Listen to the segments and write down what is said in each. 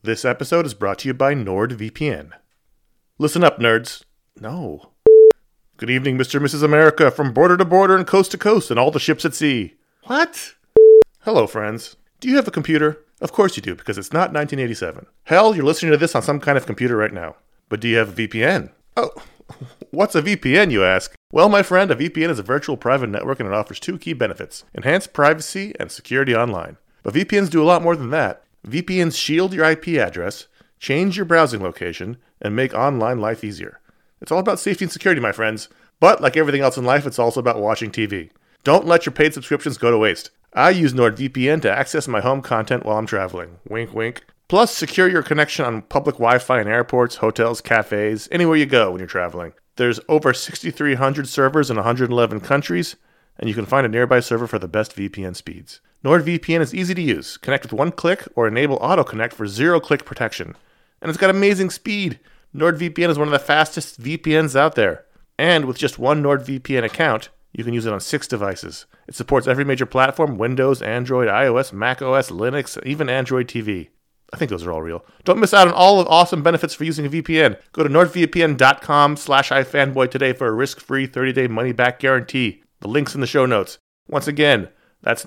This episode is brought to you by NordVPN. Listen up, nerds. No. Good evening, Mr. and Mrs. America, from border to border and coast to coast and all the ships at sea. What? Hello, friends. Do you have a computer? Of course you do, because it's not 1987. Hell, you're listening to this on some kind of computer right now. But do you have a VPN? Oh, what's a VPN, you ask? Well, my friend, a VPN is a virtual private network and it offers two key benefits: enhanced privacy and security online. But VPNs do a lot more than that. VPNs shield your IP address, change your browsing location, and make online life easier. It's all about safety and security, my friends. But like everything else in life, it's also about watching TV. Don't let your paid subscriptions go to waste. I use NordVPN to access my home content while I'm traveling. Wink, wink. Plus, secure your connection on public Wi-Fi in airports, hotels, cafes, anywhere you go when you're traveling. There's over 6,300 servers in 111 countries, and you can find a nearby server for the best VPN speeds. NordVPN is easy to use. Connect with one click or enable auto-connect for zero-click protection. And it's got amazing speed. NordVPN is one of the fastest VPNs out there. And with just one NordVPN account, you can use it on 6 devices. It supports every major platform: Windows, Android, iOS, macOS, Linux, even Android TV. I think those are all real. Don't miss out on all the awesome benefits for using a VPN. Go to nordvpn.com/ifanboy today for a risk-free 30-day money-back guarantee. The link's in the show notes. Once again, that's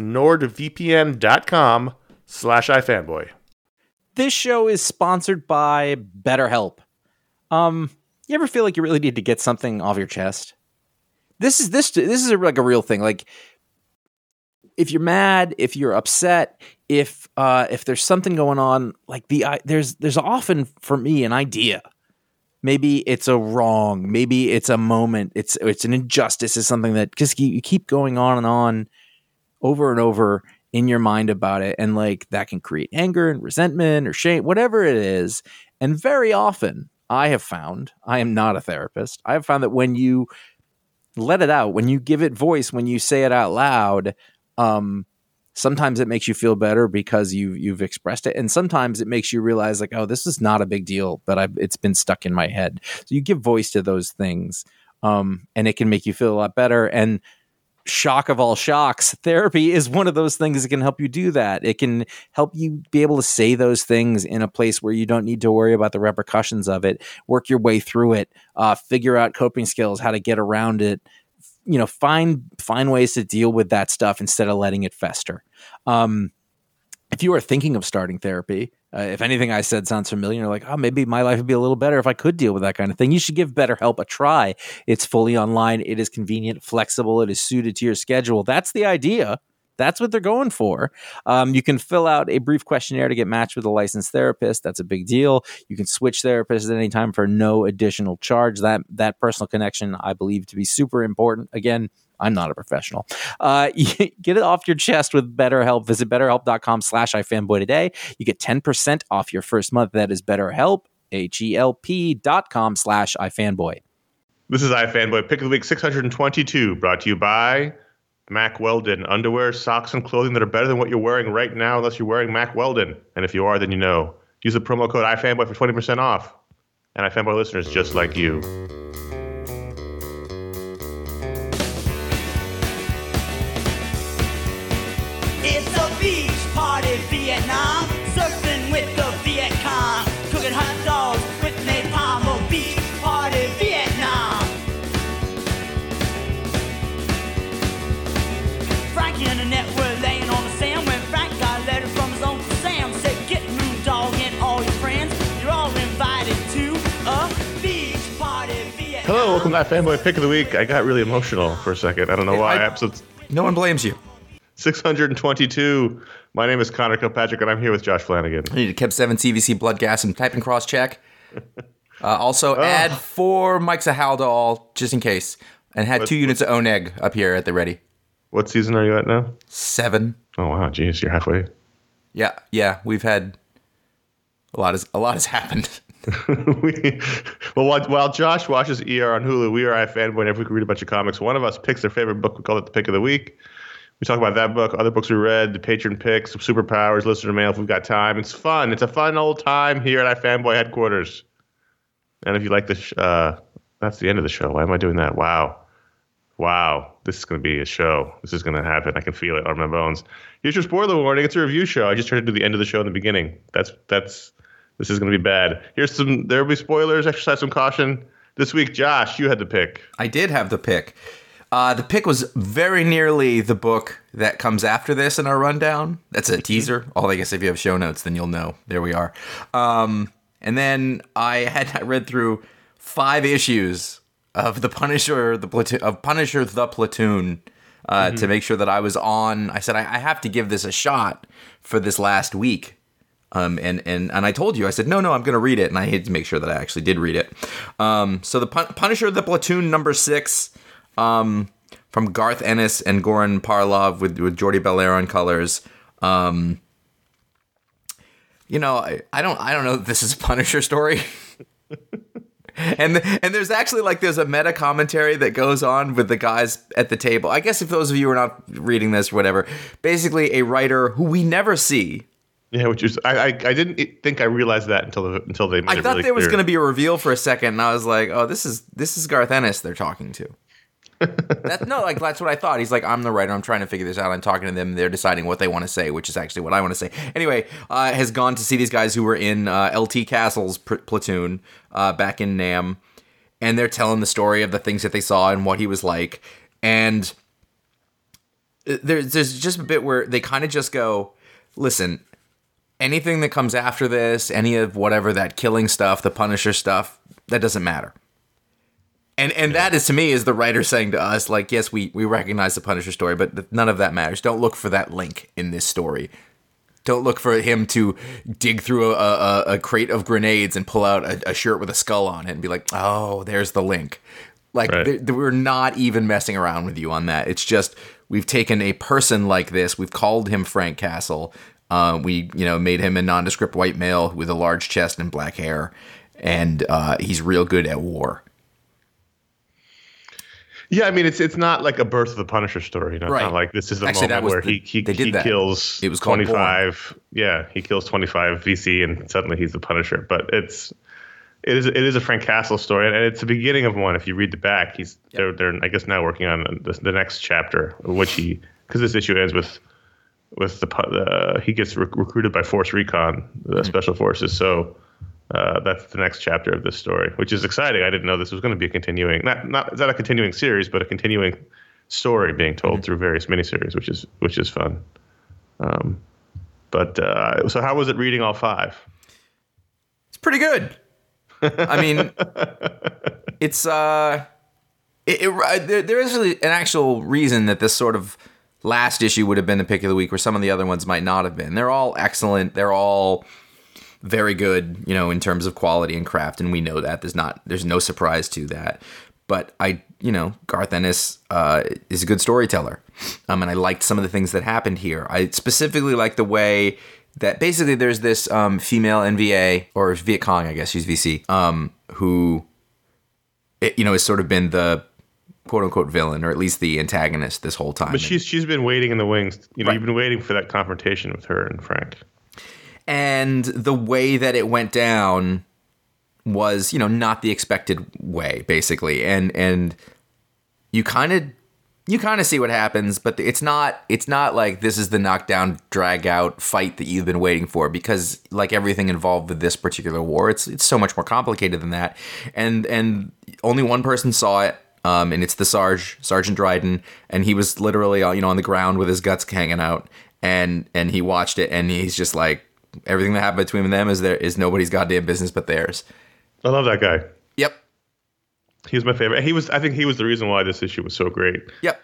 nordvpn.com/ifanboy. This show is sponsored by BetterHelp. You ever feel like you really need to get something off your chest? This is like a real thing. Like, if you're mad, if you're upset, if there's something going on, like there's often for me an idea. Maybe it's a wrong, maybe it's a moment, it's an injustice, it's something that just you keep going on and on over and over in your mind about it, and like that can create anger and resentment or shame, whatever it is. And very often I have found, I am not a therapist, I have found that when you let it out, when you give it voice, when you say it out loud, sometimes it makes you feel better because you've expressed it, and sometimes it makes you realize like, oh, this is not a big deal, but it's been stuck in my head. So you give voice to those things, and it can make you feel a lot better. And shock of all shocks, therapy is one of those things that can help you do that. It can help you be able to say those things in a place where you don't need to worry about the repercussions of it, work your way through it, figure out coping skills, how to get around it, find ways to deal with that stuff instead of letting it fester. If you are thinking of starting therapy, if anything I said sounds familiar, you're like, oh, maybe my life would be a little better if I could deal with that kind of thing, you should give BetterHelp a try. It's fully online. It is convenient, flexible. It is suited to your schedule. That's the idea. That's what they're going for. You can fill out a brief questionnaire to get matched with a licensed therapist. That's a big deal. You can switch therapists at any time for no additional charge. That personal connection, I believe, to be super important. Again, I'm not a professional. Get it off your chest with BetterHelp. Visit BetterHelp.com/ifanboy today. You get 10% off your first month. That is BetterHelp, HELP.com/ifanboy. This is iFanboy Pick of the Week 622, brought to you by Mack Weldon. Underwear, socks, and clothing that are better than what you're wearing right now, unless you're wearing Mack Weldon. And if you are, then you know. Use the promo code iFanboy for 20% off. And iFanboy listeners just like you. It's a beach party, Vietnam. Surfing with the Viet Cong. Cooking hot dogs with napalm. A beach party, Vietnam. Frankie and Annette were laying on the sand when Frank got a letter from his Uncle Sam. Said, get moved, dog, and all your friends. You're all invited to a beach party, Vietnam. Hello, welcome to iFanboy Pick of the Week. I got really emotional for a second. I don't know why. No one blames you. 622. My name is Connor Kilpatrick, and I'm here with Josh Flanagan. I need to keep 7 CVC blood gas and typing cross check. Also, add 4 Mike's of Haldol, just in case. And had 2 units of Oneg up here at the ready. What season are you at now? 7. Oh, wow. Geez, you're halfway. Yeah. We've had... A lot has happened. While Josh watches ER on Hulu, we are iFanboy, and every week we read a bunch of comics. One of us picks their favorite book. We call it the Pick of the Week. We talk about that book, other books we read, the patron picks, superpowers, listener mail if we've got time. It's fun. It's a fun old time here at iFanboy headquarters. And if you like this, that's the end of the show. Why am I doing that? Wow. This is going to be a show. This is going to happen. I can feel it on my bones. Here's your spoiler warning. It's a review show. I just tried to do the end of the show in the beginning. That's This is going to be bad. There'll be spoilers. Exercise some caution. This week, Josh, you had the pick. I did have the pick. The pick was very nearly the book that comes after this in our rundown. That's a teaser. I guess if you have show notes, then you'll know. There we are. And then I read through 5 issues of the Punisher, the Platoon, to make sure that I was on. I said I have to give this a shot for this last week. And I told you, I said, no, I'm going to read it. And I had to make sure that I actually did read it. So the Punisher, the Platoon #6, from Garth Ennis and Goran Parlov with Jordi Belair on colors. I don't know if this is a Punisher story. And there's actually there's a meta commentary that goes on with the guys at the table. I guess if those of you are not reading this or whatever, basically a writer who we never see. Yeah, which is I didn't think I realized that until they made it really clear. I thought there was going to be a reveal for a second, and I was like, oh, this is Garth Ennis they're talking to. That's what I thought. He's like, I'm the writer. I'm trying to figure this out. I'm talking to them. They're deciding what they want to say, which is actually what I want to say. Anyway, has gone to see these guys who were in LT Castle's platoon back in Nam, and they're telling the story of the things that they saw and what he was like. And there's just a bit where they kind of just go, listen, anything that comes after this, any of whatever that killing stuff, the Punisher stuff, that doesn't matter. And that is, to me, is the writer saying to us, like, yes, we recognize the Punisher story, but none of that matters. Don't look for that link in this story. Don't look for him to dig through a crate of grenades and pull out a shirt with a skull on it and be like, oh, there's the link. Like, right. We're not even messing around with you on that. It's just, we've taken a person like this. We've called him Frank Castle. We made him a nondescript white male with a large chest and black hair. And he's real good at war. Yeah, I mean, it's not like a Birth of the Punisher story. It's right. not like this is the moment where he kills 25. Yeah, he kills 25 VC and suddenly he's the Punisher. But it is a Frank Castle story, and it's the beginning of one. If you read the back, they're I guess now working on the next chapter, which because this issue ends with he gets recruited by Force Recon, the Special Forces. So. That's the next chapter of this story, which is exciting. I didn't know this was going to be a continuing, not a continuing series, but a continuing story being told through various miniseries, which is fun. So how was it reading all 5? It's pretty good. I mean, it's there is really an actual reason that this sort of last issue would have been the pick of the week, where some of the other ones might not have been. They're all excellent. They're all very good, in terms of quality and craft, and we know that. There's no surprise to that. But Garth Ennis is a good storyteller, and I liked some of the things that happened here. I specifically like the way that basically there's this female NVA, or Viet Cong, I guess she's VC, who has sort of been the quote unquote villain, or at least the antagonist this whole time. But she's been waiting in the wings. Right. You've been waiting for that confrontation with her and Frank. And the way that it went down was, not the expected way, basically. And you kind of see what happens, but it's not like this is the knockdown, drag out fight that you've been waiting for, because like everything involved with this particular war, it's so much more complicated than that. And only one person saw it. And it's the Sergeant Dryden, and he was literally, on the ground with his guts hanging out, and he watched it, and he's just like, everything that happened between them is nobody's goddamn business but theirs. I love that guy. Yep. He was my favorite. I think he was the reason why this issue was so great. Yep.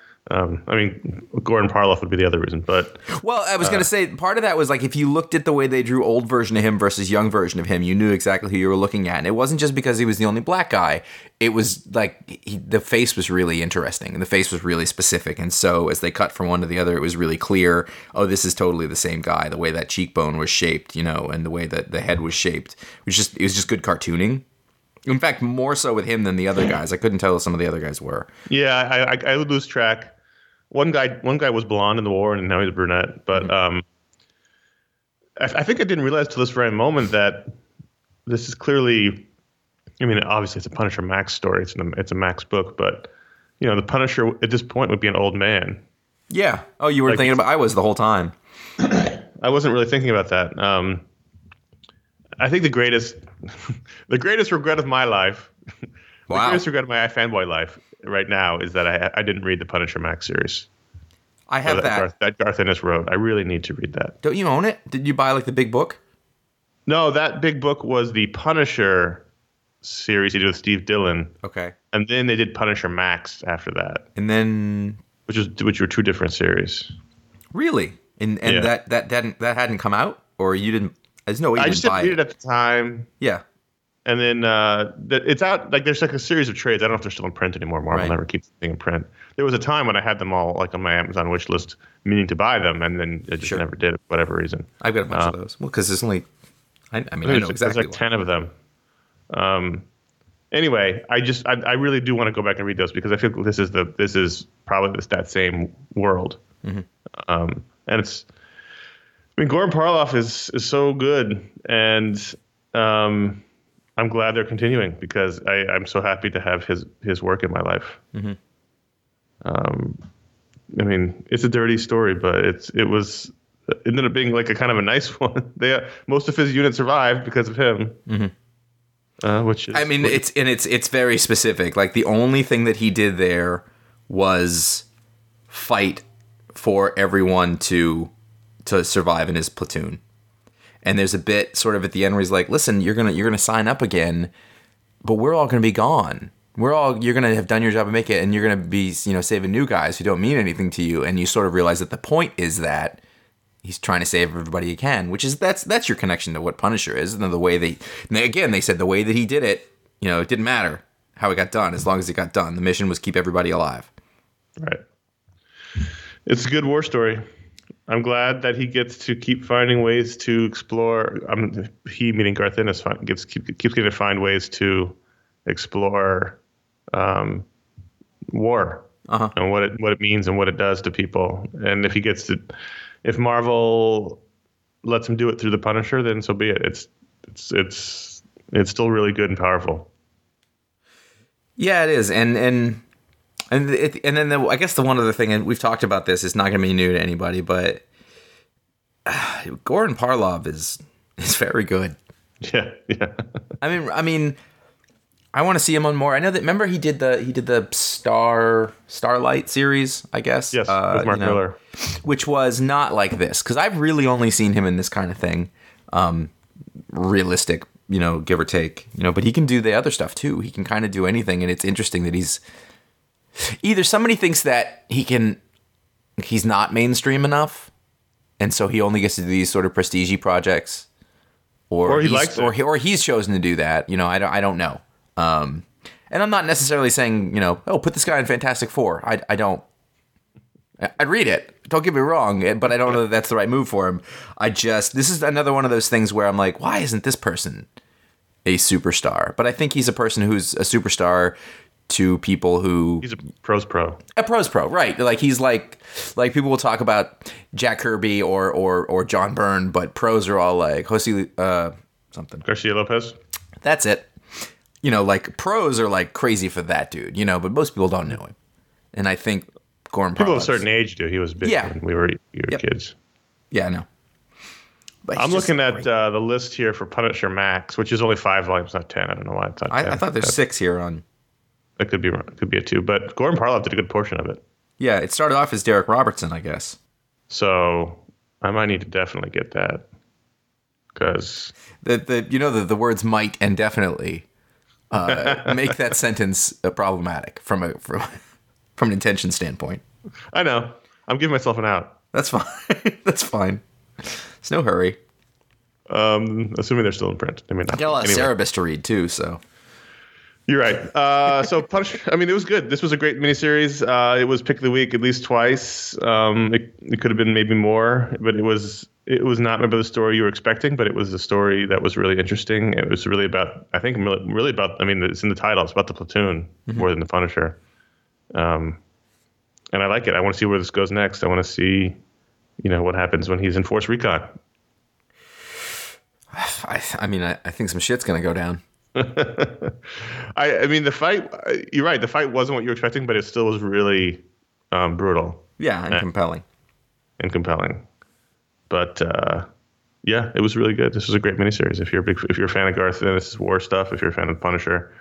Goran Parlov would be the other reason, but... Well, I was going to say, part of that was like, if you looked at the way they drew old version of him versus young version of him, you knew exactly who you were looking at. And it wasn't just because he was the only black guy. It was like, the face was really interesting, and the face was really specific. And so, as they cut from one to the other, it was really clear, oh, this is totally the same guy. The way that cheekbone was shaped, and the way that the head was shaped. It was just good cartooning. In fact, more so with him than the other guys. I couldn't tell who some of the other guys were. Yeah, I would lose track. One guy was blonde in the war, and now he's brunette. But I think I didn't realize till this very moment that this is clearly. I mean, obviously, it's a Punisher Max story. It's a Max book, but the Punisher at this point would be an old man. Yeah. Oh, you weren't thinking about? I was the whole time. I wasn't really thinking about that. I think the greatest regret of my life, the Wow. greatest regret of my fanboy life right now is that I didn't read the Punisher Max series. I have that. That Garth Ennis wrote. I really need to read that. Don't you own it? Did you buy like the big book? No, that big book was the Punisher series he did with Steve Dillon, Okay. and then they did Punisher Max after that, And then which were two different series. really, and Yeah. that hadn't come out, or you didn't? There's no way you I didn't just didn't buy read it. it at the time. Yeah. And then it's out. Like there's like a series of trades. I don't know if they're still in print anymore. Marvel Right. never keeps anything in print. There was a time when I had them all like on my Amazon wish list, meaning to buy them, and then I just Sure. never did for whatever reason. I've got a bunch of those. Well, because there's only. I mean, I know There's exactly. like 10 of them. Anyway, I really do want to go back and read those because I feel this is probably that same world. Mm-hmm. And it's. I mean, Goran Parloff is so good, and I'm glad they're continuing because I'm so happy to have his work in my life. Mm-hmm. I mean, it's a dirty story, but it ended up being like a kind of a nice one. Most of his unit survived because of him. Which is, I mean, it's very specific. Like the only thing that he did there was fight for everyone to survive in his platoon. And there's a bit sort of at the end where he's like, "Listen, you're gonna sign up again, but we're all gonna be gone. You're gonna have done your job and make it, and you're gonna be saving new guys who don't mean anything to you." And you sort of realize that the point is that he's trying to save everybody he can, which is that's your connection to what Punisher is. And the way they said the way that he did it, it didn't matter how it got done as long as it got done. The mission was keep everybody alive. right. It's a good war story. I'm glad that he gets to keep finding ways to explore. He, meaning Garth Ennis, keeps getting to find ways to explore war and what it means and what it does to people. And if Marvel lets him do it through the Punisher, then so be it. It's still really good and powerful. Yeah, it is, and then I guess the one other thing, and we've talked about this, is not going to be new to anybody, but Goran Parlov is very good. Yeah. I mean, I want to see him on more. I know that. Remember, he did the Starlight series, I guess. Yes, with Mark Miller, which was not like this because I've really only seen him in this kind of thing, realistic, give or take, But he can do the other stuff too. He can kind of do anything, and it's interesting that he's either somebody thinks that he's not mainstream enough, and so he only gets to do these sort of prestige projects, or he likes it. or he's chosen to do that. I don't know. And I'm not necessarily saying, put this guy in Fantastic Four. I don't. I'd read it. Don't get me wrong, but I don't know that that's the right move for him. This is another one of those things where I'm like, why isn't this person a superstar? But I think he's a person who's a superstar to people who he's a pros pro. A pros pro, right? Like he's like people will talk about Jack Kirby or John Byrne, but pros are all like Jose something. Garcia Lopez. That's it. Like pros are like crazy for that dude, but most people don't know him. And I think Goran Parlov. People of a certain age do. He was big when we were kids. Yeah, I know. But I'm looking at the list here for Punisher Max, which is only 5 volumes, not 10. I don't know why it's not 10. I thought there's 6 here on. That could be wrong. Could be a 2, but Goran Parlov did a good portion of it. Yeah, it started off as Derek Robertson, I guess. So I might need to definitely get that because the words might and definitely make that sentence problematic from an intention standpoint. I know I'm giving myself an out. That's fine. That's fine. It's no hurry. Assuming they're still in print. I mean, I got a lot of Cerebus to read too, so. You're right. So Punisher, I mean, it was good. This was a great miniseries. It was pick of the week at least twice. It could have been maybe more, but it was not maybe the story you were expecting, but it was a story that was really interesting. It was really about, I think, really about, I mean, it's in the title. It's about the platoon more than the Punisher. And I like it. I want to see where this goes next. I want to see, what happens when he's in Force Recon. I mean, I think some shit's going to go down. I mean, the fight, you're right. The fight wasn't what you were expecting, but it still was really brutal. Yeah, and compelling. And compelling. But yeah, it was really good. This was a great miniseries. If you're a fan of Garth Ennis' war stuff, if you're a fan of Punisher,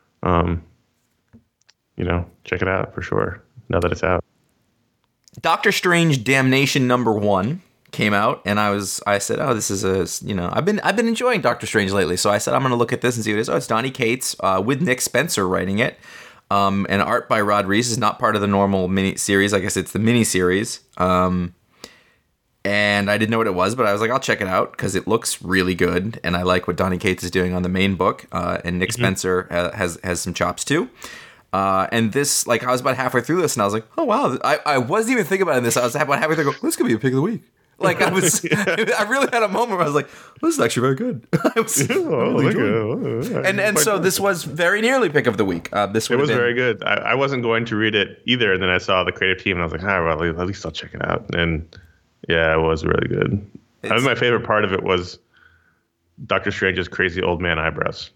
check it out for sure. Now that it's out. Doctor Strange Damnation #1 came out, and I said, oh, this is I've been enjoying Doctor Strange lately, so I said I'm going to look at this and see what it is. Oh, it's Donny Cates with Nick Spencer writing it, and art by Rod Reis. Is not part of the normal mini series. I guess it's the mini series. And I didn't know what it was, but I was like, I'll check it out because it looks really good, and I like what Donny Cates is doing on the main book. And Nick Spencer has some chops too. And this, like, I was about halfway through this, and I was like, oh wow, I wasn't even thinking about this. I was about halfway through, this could be a pick of the week. Like I was, I really had a moment where I was like, this is actually very good. I was really enjoying it. And so this was very nearly pick of the week. It was very good. I wasn't going to read it either, and then I saw the creative team, and I was like, well, at least I'll check it out. And yeah, it was really good. I think my favorite part of it was Doctor Strange's crazy old man eyebrows.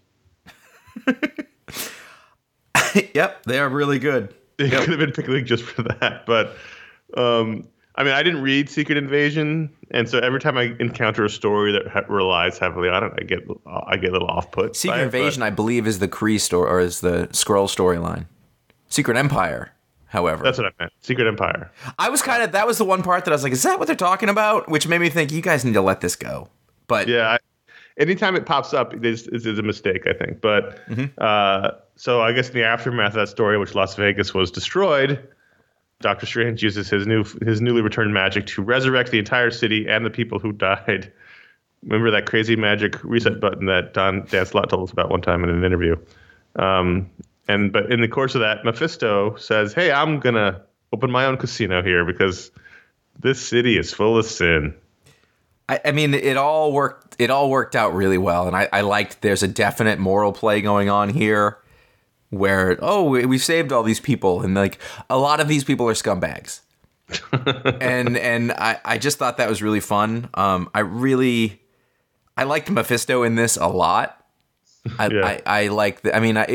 Yep, they are really good. It could have been pick of the week just for that, but I didn't read Secret Invasion, and so every time I encounter a story that relies heavily on it, I get a little off-put. Secret Invasion, I believe, is the Kree story, or is the Skrull storyline. Secret Empire, however. That's what I meant. Secret Empire. I was that was the one part that I was like, is that what they're talking about? Which made me think, you guys need to let this go. But yeah, anytime it pops up, it's a mistake, I think. But so I guess in the aftermath of that story, which Las Vegas was destroyed, Doctor Strange uses his newly returned magic to resurrect the entire city and the people who died. Remember that crazy magic reset button that Dan Slott told us about one time in an interview. But in the course of that, Mephisto says, "Hey, I'm gonna open my own casino here because this city is full of sin." I mean, it all worked out really well, and I liked. There's a definite moral play going on here, where we saved all these people, and like a lot of these people are scumbags, and I just thought that was really fun. I liked Mephisto in this a lot. I liked.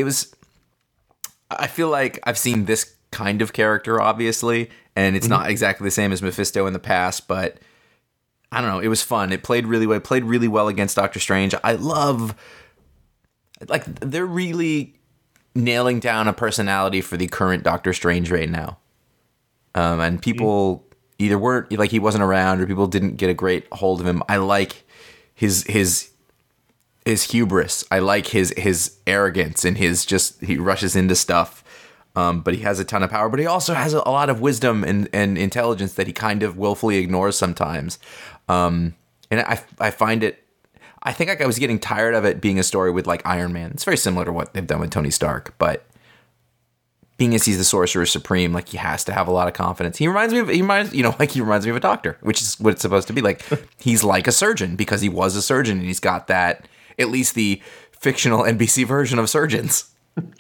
I feel like I've seen this kind of character, obviously, and it's not exactly the same as Mephisto in the past, but I don't know. It was fun. It played really well. It played really well against Doctor Strange. I love, like, they're really nailing down a personality for the current Doctor Strange right now. And people either weren't, like, he wasn't around, or people didn't get a great hold of him. I like his hubris. I like his arrogance and he rushes into stuff. But he has a ton of power, but he also has a lot of wisdom and intelligence that he kind of willfully ignores sometimes. And I find it, I think I was getting tired of it being a story with like Iron Man. It's very similar to what they've done with Tony Stark, but being as he's the Sorcerer Supreme, like, he has to have a lot of confidence. He reminds me of a doctor, which is what it's supposed to be. Like, he's like a surgeon because he was a surgeon, and he's got that, at least the fictional NBC version of surgeons.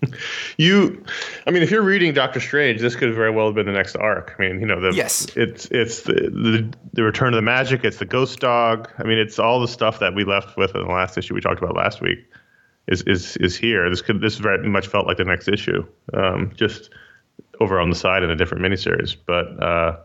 If you're reading Doctor Strange, this could very well have been the next arc. Yes. It's the return of the magic. It's the ghost dog. It's all the stuff that we left with in the last issue we talked about last week is here. This very much felt like the next issue, just over on the side in a different miniseries. But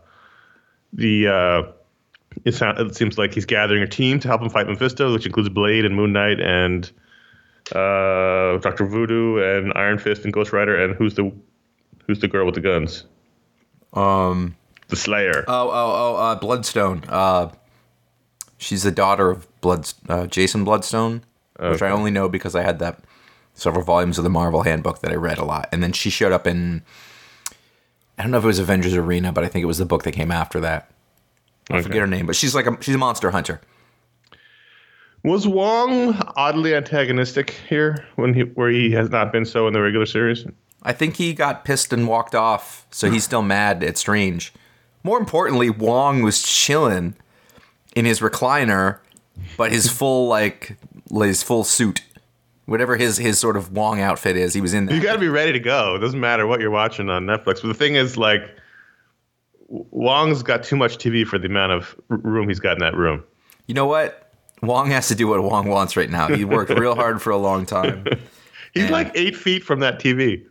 it seems like he's gathering a team to help him fight Mephisto, which includes Blade and Moon Knight and Dr. Voodoo and Iron Fist and Ghost Rider, and who's the girl with the guns? The Slayer. Bloodstone. She's the daughter of Jason Bloodstone, which I only know because I had that several volumes of the Marvel Handbook that I read a lot, and then she showed up in, I don't know if it was Avengers Arena, but I think it was the book that came after that. I forget her name, but she's a monster hunter. Was Wong oddly antagonistic here where he has not been so in the regular series? I think he got pissed and walked off, so he's still mad at Strange. More importantly, Wong was chilling in his recliner, but his full suit, whatever his sort of Wong outfit is, he was in there. You got to be ready to go. It doesn't matter what you're watching on Netflix. But the thing is, like, Wong's got too much TV for the amount of room he's got in that room. You know what? Wong has to do what Wong wants right now. He worked real hard for a long time. He's like 8 feet from that TV.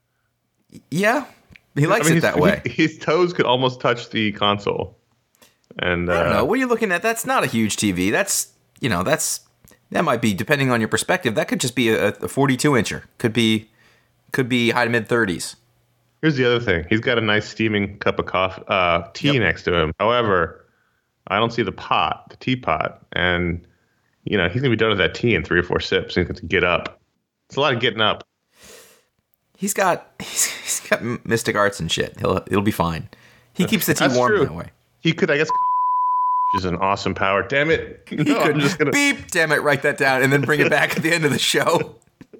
Yeah, he likes it that way. His toes could almost touch the console. And I don't know. What are you looking at? That's not a huge TV. That might be, depending on your perspective, that could just be a 42-incher. Could be high to mid 30s. Here's the other thing. He's got a nice steaming cup of tea next to him. However, I don't see the teapot, and he's gonna be done with that tea in 3 or 4 sips. He's going to get up. It's a lot of getting up. He's got mystic arts and shit. It'll be fine. He keeps the tea warm true. that way. He could, I guess, which is an awesome power. Damn it! No, I'm just gonna beep. Damn it! Write that down and then bring it back at the end of the show.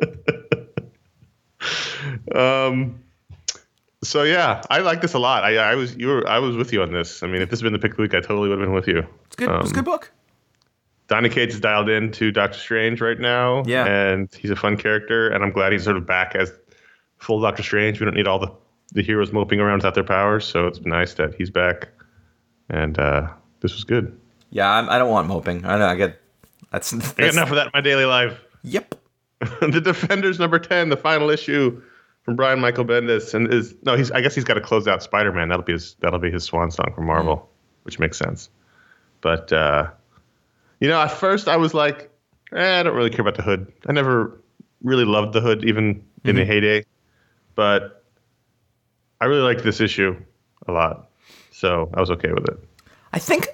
So yeah, I like this a lot. I was with you on this. I mean, if this had been the pick of the week, I totally would have been with you. It's good. It's a good book. Donny Cates is dialed in to Doctor Strange right now. Yeah. And he's a fun character, and I'm glad he's sort of back as full Doctor Strange. We don't need all the heroes moping around without their powers, so it's nice that he's back. And this was good. Yeah, I don't want moping. I know. I get that's I get enough of that in my daily life. Yep. The Defenders number 10, the final issue from Brian Michael Bendis, and I guess he's got to close out Spider-Man. That'll be his swan song for Marvel, which makes sense. But at first I was like, I don't really care about the Hood. I never really loved the Hood, even in the heyday. But I really liked this issue a lot, so I was okay with it. I think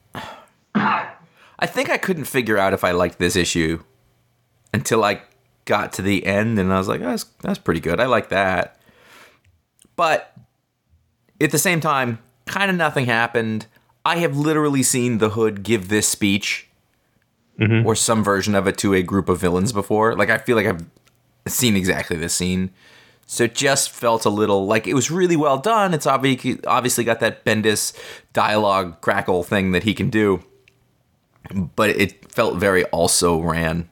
I couldn't figure out if I liked this issue until I got to the end, and I was like, that's pretty good. I like that. But at the same time, kind of nothing happened. I have literally seen the Hood give this speech or some version of it to a group of villains before. Like, I feel like I've seen exactly this scene. So it just felt a little like it was really well done. It's obviously got that Bendis dialogue crackle thing that he can do. But it felt very also ran.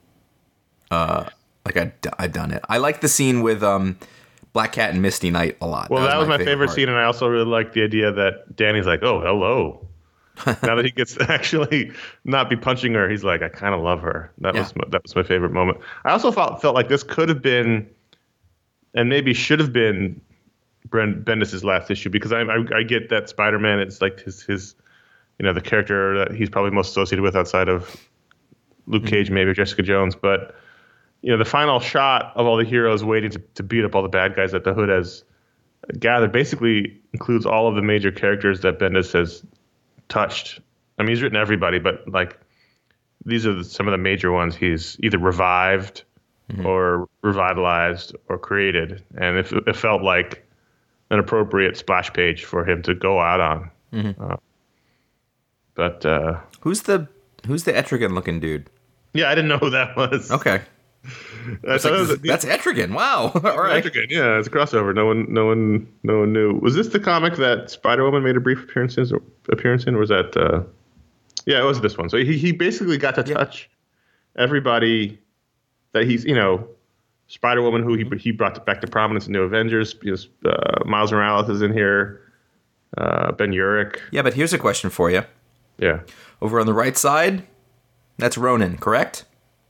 Like I've done it. I like the scene with Black Cat and Misty Knight a lot. Well, that was my favorite scene, and I also really liked the idea that Danny's like, oh, hello. Now that he gets to actually not be punching her, he's like, I kind of love her. That was my favorite moment. I also felt like this could have been, and maybe should have been, Bendis' last issue, because I get that Spider-Man is like his the character that he's probably most associated with outside of Luke Cage, maybe Jessica Jones, but the final shot of all the heroes waiting to beat up all the bad guys that the Hood has gathered basically includes all of the major characters that Bendis has touched. I mean, he's written everybody, but like these are some of the major ones he's either revived or revitalized or created, and it felt like an appropriate splash page for him to go out on. But who's the Etrigan looking dude? Yeah, I didn't know who that was. Okay. That's Etrigan. Wow. All right. Etrigan, yeah, it's a crossover. No one knew. Was this the comic that Spider-Woman made a brief appearance in, or was that? Yeah, it was this one. So he basically got to touch everybody that he's Spider-Woman, who he brought back to prominence in New Avengers. Miles Morales is in here. Ben Urich. Yeah, but here's a question for you. Yeah. Over on the right side, that's Ronan, correct?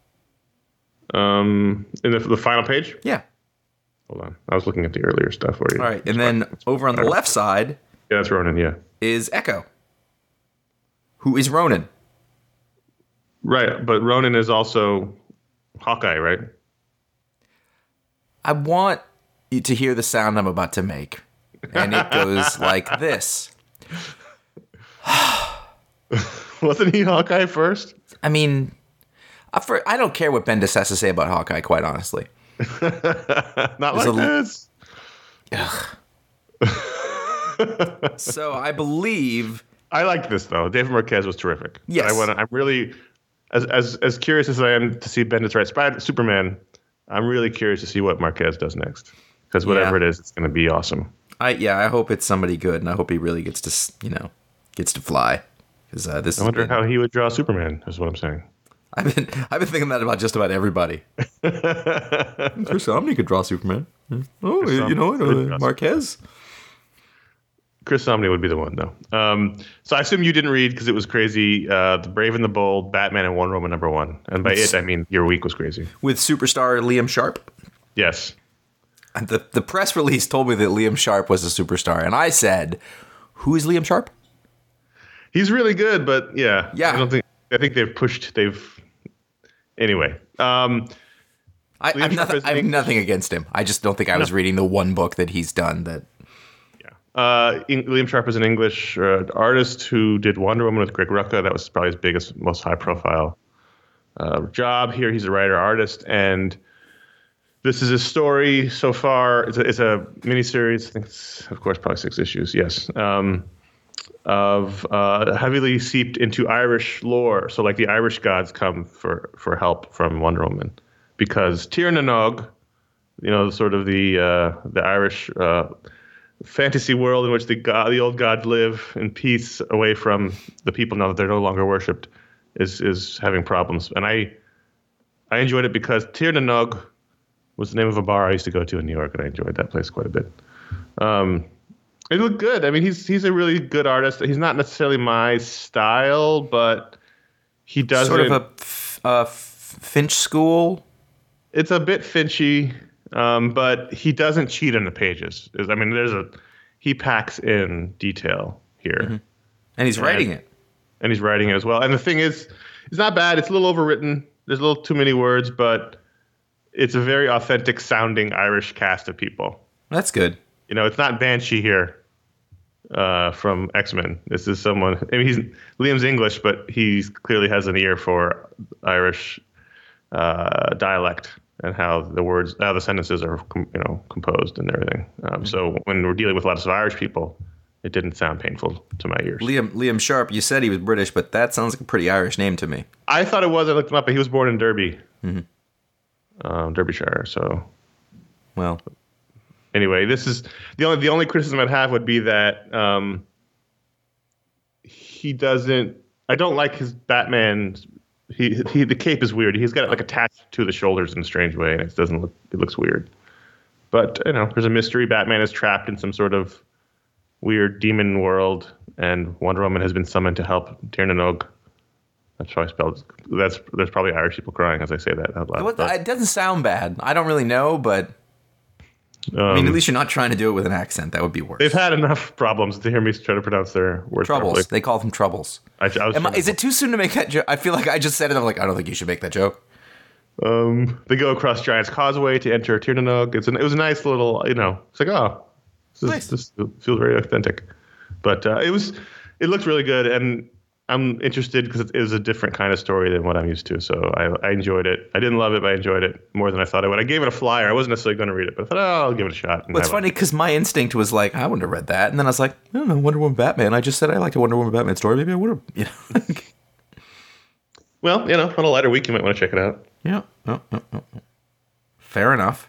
In the final page? Yeah. Hold on. I was looking at the earlier stuff for you. All right. And then over on the left side... Yeah, that's Ronan, yeah. ...is Echo. Who is Ronan? Right, but Ronan is also Hawkeye, right? I want you to hear the sound I'm about to make. And it goes like this. Wasn't he Hawkeye first? I mean... I don't care what Bendis has to say about Hawkeye, quite honestly. Not like this. So I believe... I liked this, though. David Marquez was terrific. Yes. I'm really... As curious as I am to see Bendis write Superman, I'm really curious to see what Marquez does next. Because whatever it is, it's going to be awesome. I hope it's somebody good, and I hope he really gets to fly. Because I wonder how he would draw Superman, is what I'm saying. I've been thinking that about just about everybody. Chris Samnee could draw Superman. Oh, Marquez. Chris Samnee would be the one, though. So I assume you didn't read because it was crazy. The Brave and the Bold, Batman and Wonder Woman #1, and by it I mean your week was crazy. With superstar Liam Sharp. Yes. And the press release told me that Liam Sharp was a superstar, and I said, "Who is Liam Sharp?" He's really good, but yeah. Yeah. I think anyway. I Liam have Sharp is nothing against him. I just don't think I was reading the one book that he's done that. Liam Sharp is an English artist who did Wonder Woman with Greg Rucka. That was probably his biggest, most high-profile job. Here, he's a writer-artist, and this is a story so far. It's a miniseries. I think it's, of course, probably 6 issues. Yes, of heavily seeped into Irish lore. So, like the Irish gods come for help from Wonder Woman, because Tir na Nog, sort of the Irish. Fantasy world in which the old gods live in peace away from the people now that they're no longer worshipped is having problems. And I enjoyed it because Tir na Nog was the name of a bar I used to go to in New York, and I enjoyed that place quite a bit. It looked good. I mean, he's a really good artist. He's not necessarily my style, but he does sort of a Finch school. It's a bit Finchy. But he doesn't cheat in the pages. I mean, he packs in detail here. And he's writing it. And he's writing it as well. And the thing is, it's not bad. It's a little overwritten. There's a little too many words, but it's a very authentic sounding Irish cast of people. That's good. It's not Banshee here from X-Men. This is someone, Liam's English, but he clearly has an ear for Irish dialect. And how the sentences are, composed and everything. So when we're dealing with lots of Irish people, it didn't sound painful to my ears. Liam Sharp, you said he was British, but that sounds like a pretty Irish name to me. I thought it was. I looked him up, but he was born in Derby, Derbyshire. So, well, anyway, this is the only criticism I'd have would be that he doesn't. I don't like his Batman. The cape is weird. He's got it like attached to the shoulders in a strange way, and it looks weird. But there's a mystery. Batman is trapped in some sort of weird demon world, and Wonder Woman has been summoned to help Tir na Nog. That's how I spelled it. There's probably Irish people crying as I say that out loud. It doesn't sound bad. I don't really know, but at least you're not trying to do it with an accent. That would be worse. They've had enough problems to hear me try to pronounce their words Troubles. properly. They call them troubles. Is it too soon to make that joke? I feel like I just said it. I'm like, I don't think you should make that joke. They go across Giant's Causeway to enter Tir na Nog. It was a nice little, it's like, this feels very authentic. But it looked really good, and I'm interested because it is a different kind of story than what I'm used to. So I enjoyed it. I didn't love it, but I enjoyed it more than I thought I would. I gave it a flyer. I wasn't necessarily going to read it, but I thought, I'll give it a shot. Well, it's funny because my instinct was like, I wouldn't have read that. And then I was like, I don't know, Wonder Woman Batman. I just said I liked a Wonder Woman Batman story. Maybe I would have, Well, on a lighter week, you might want to check it out. Yeah. Fair enough.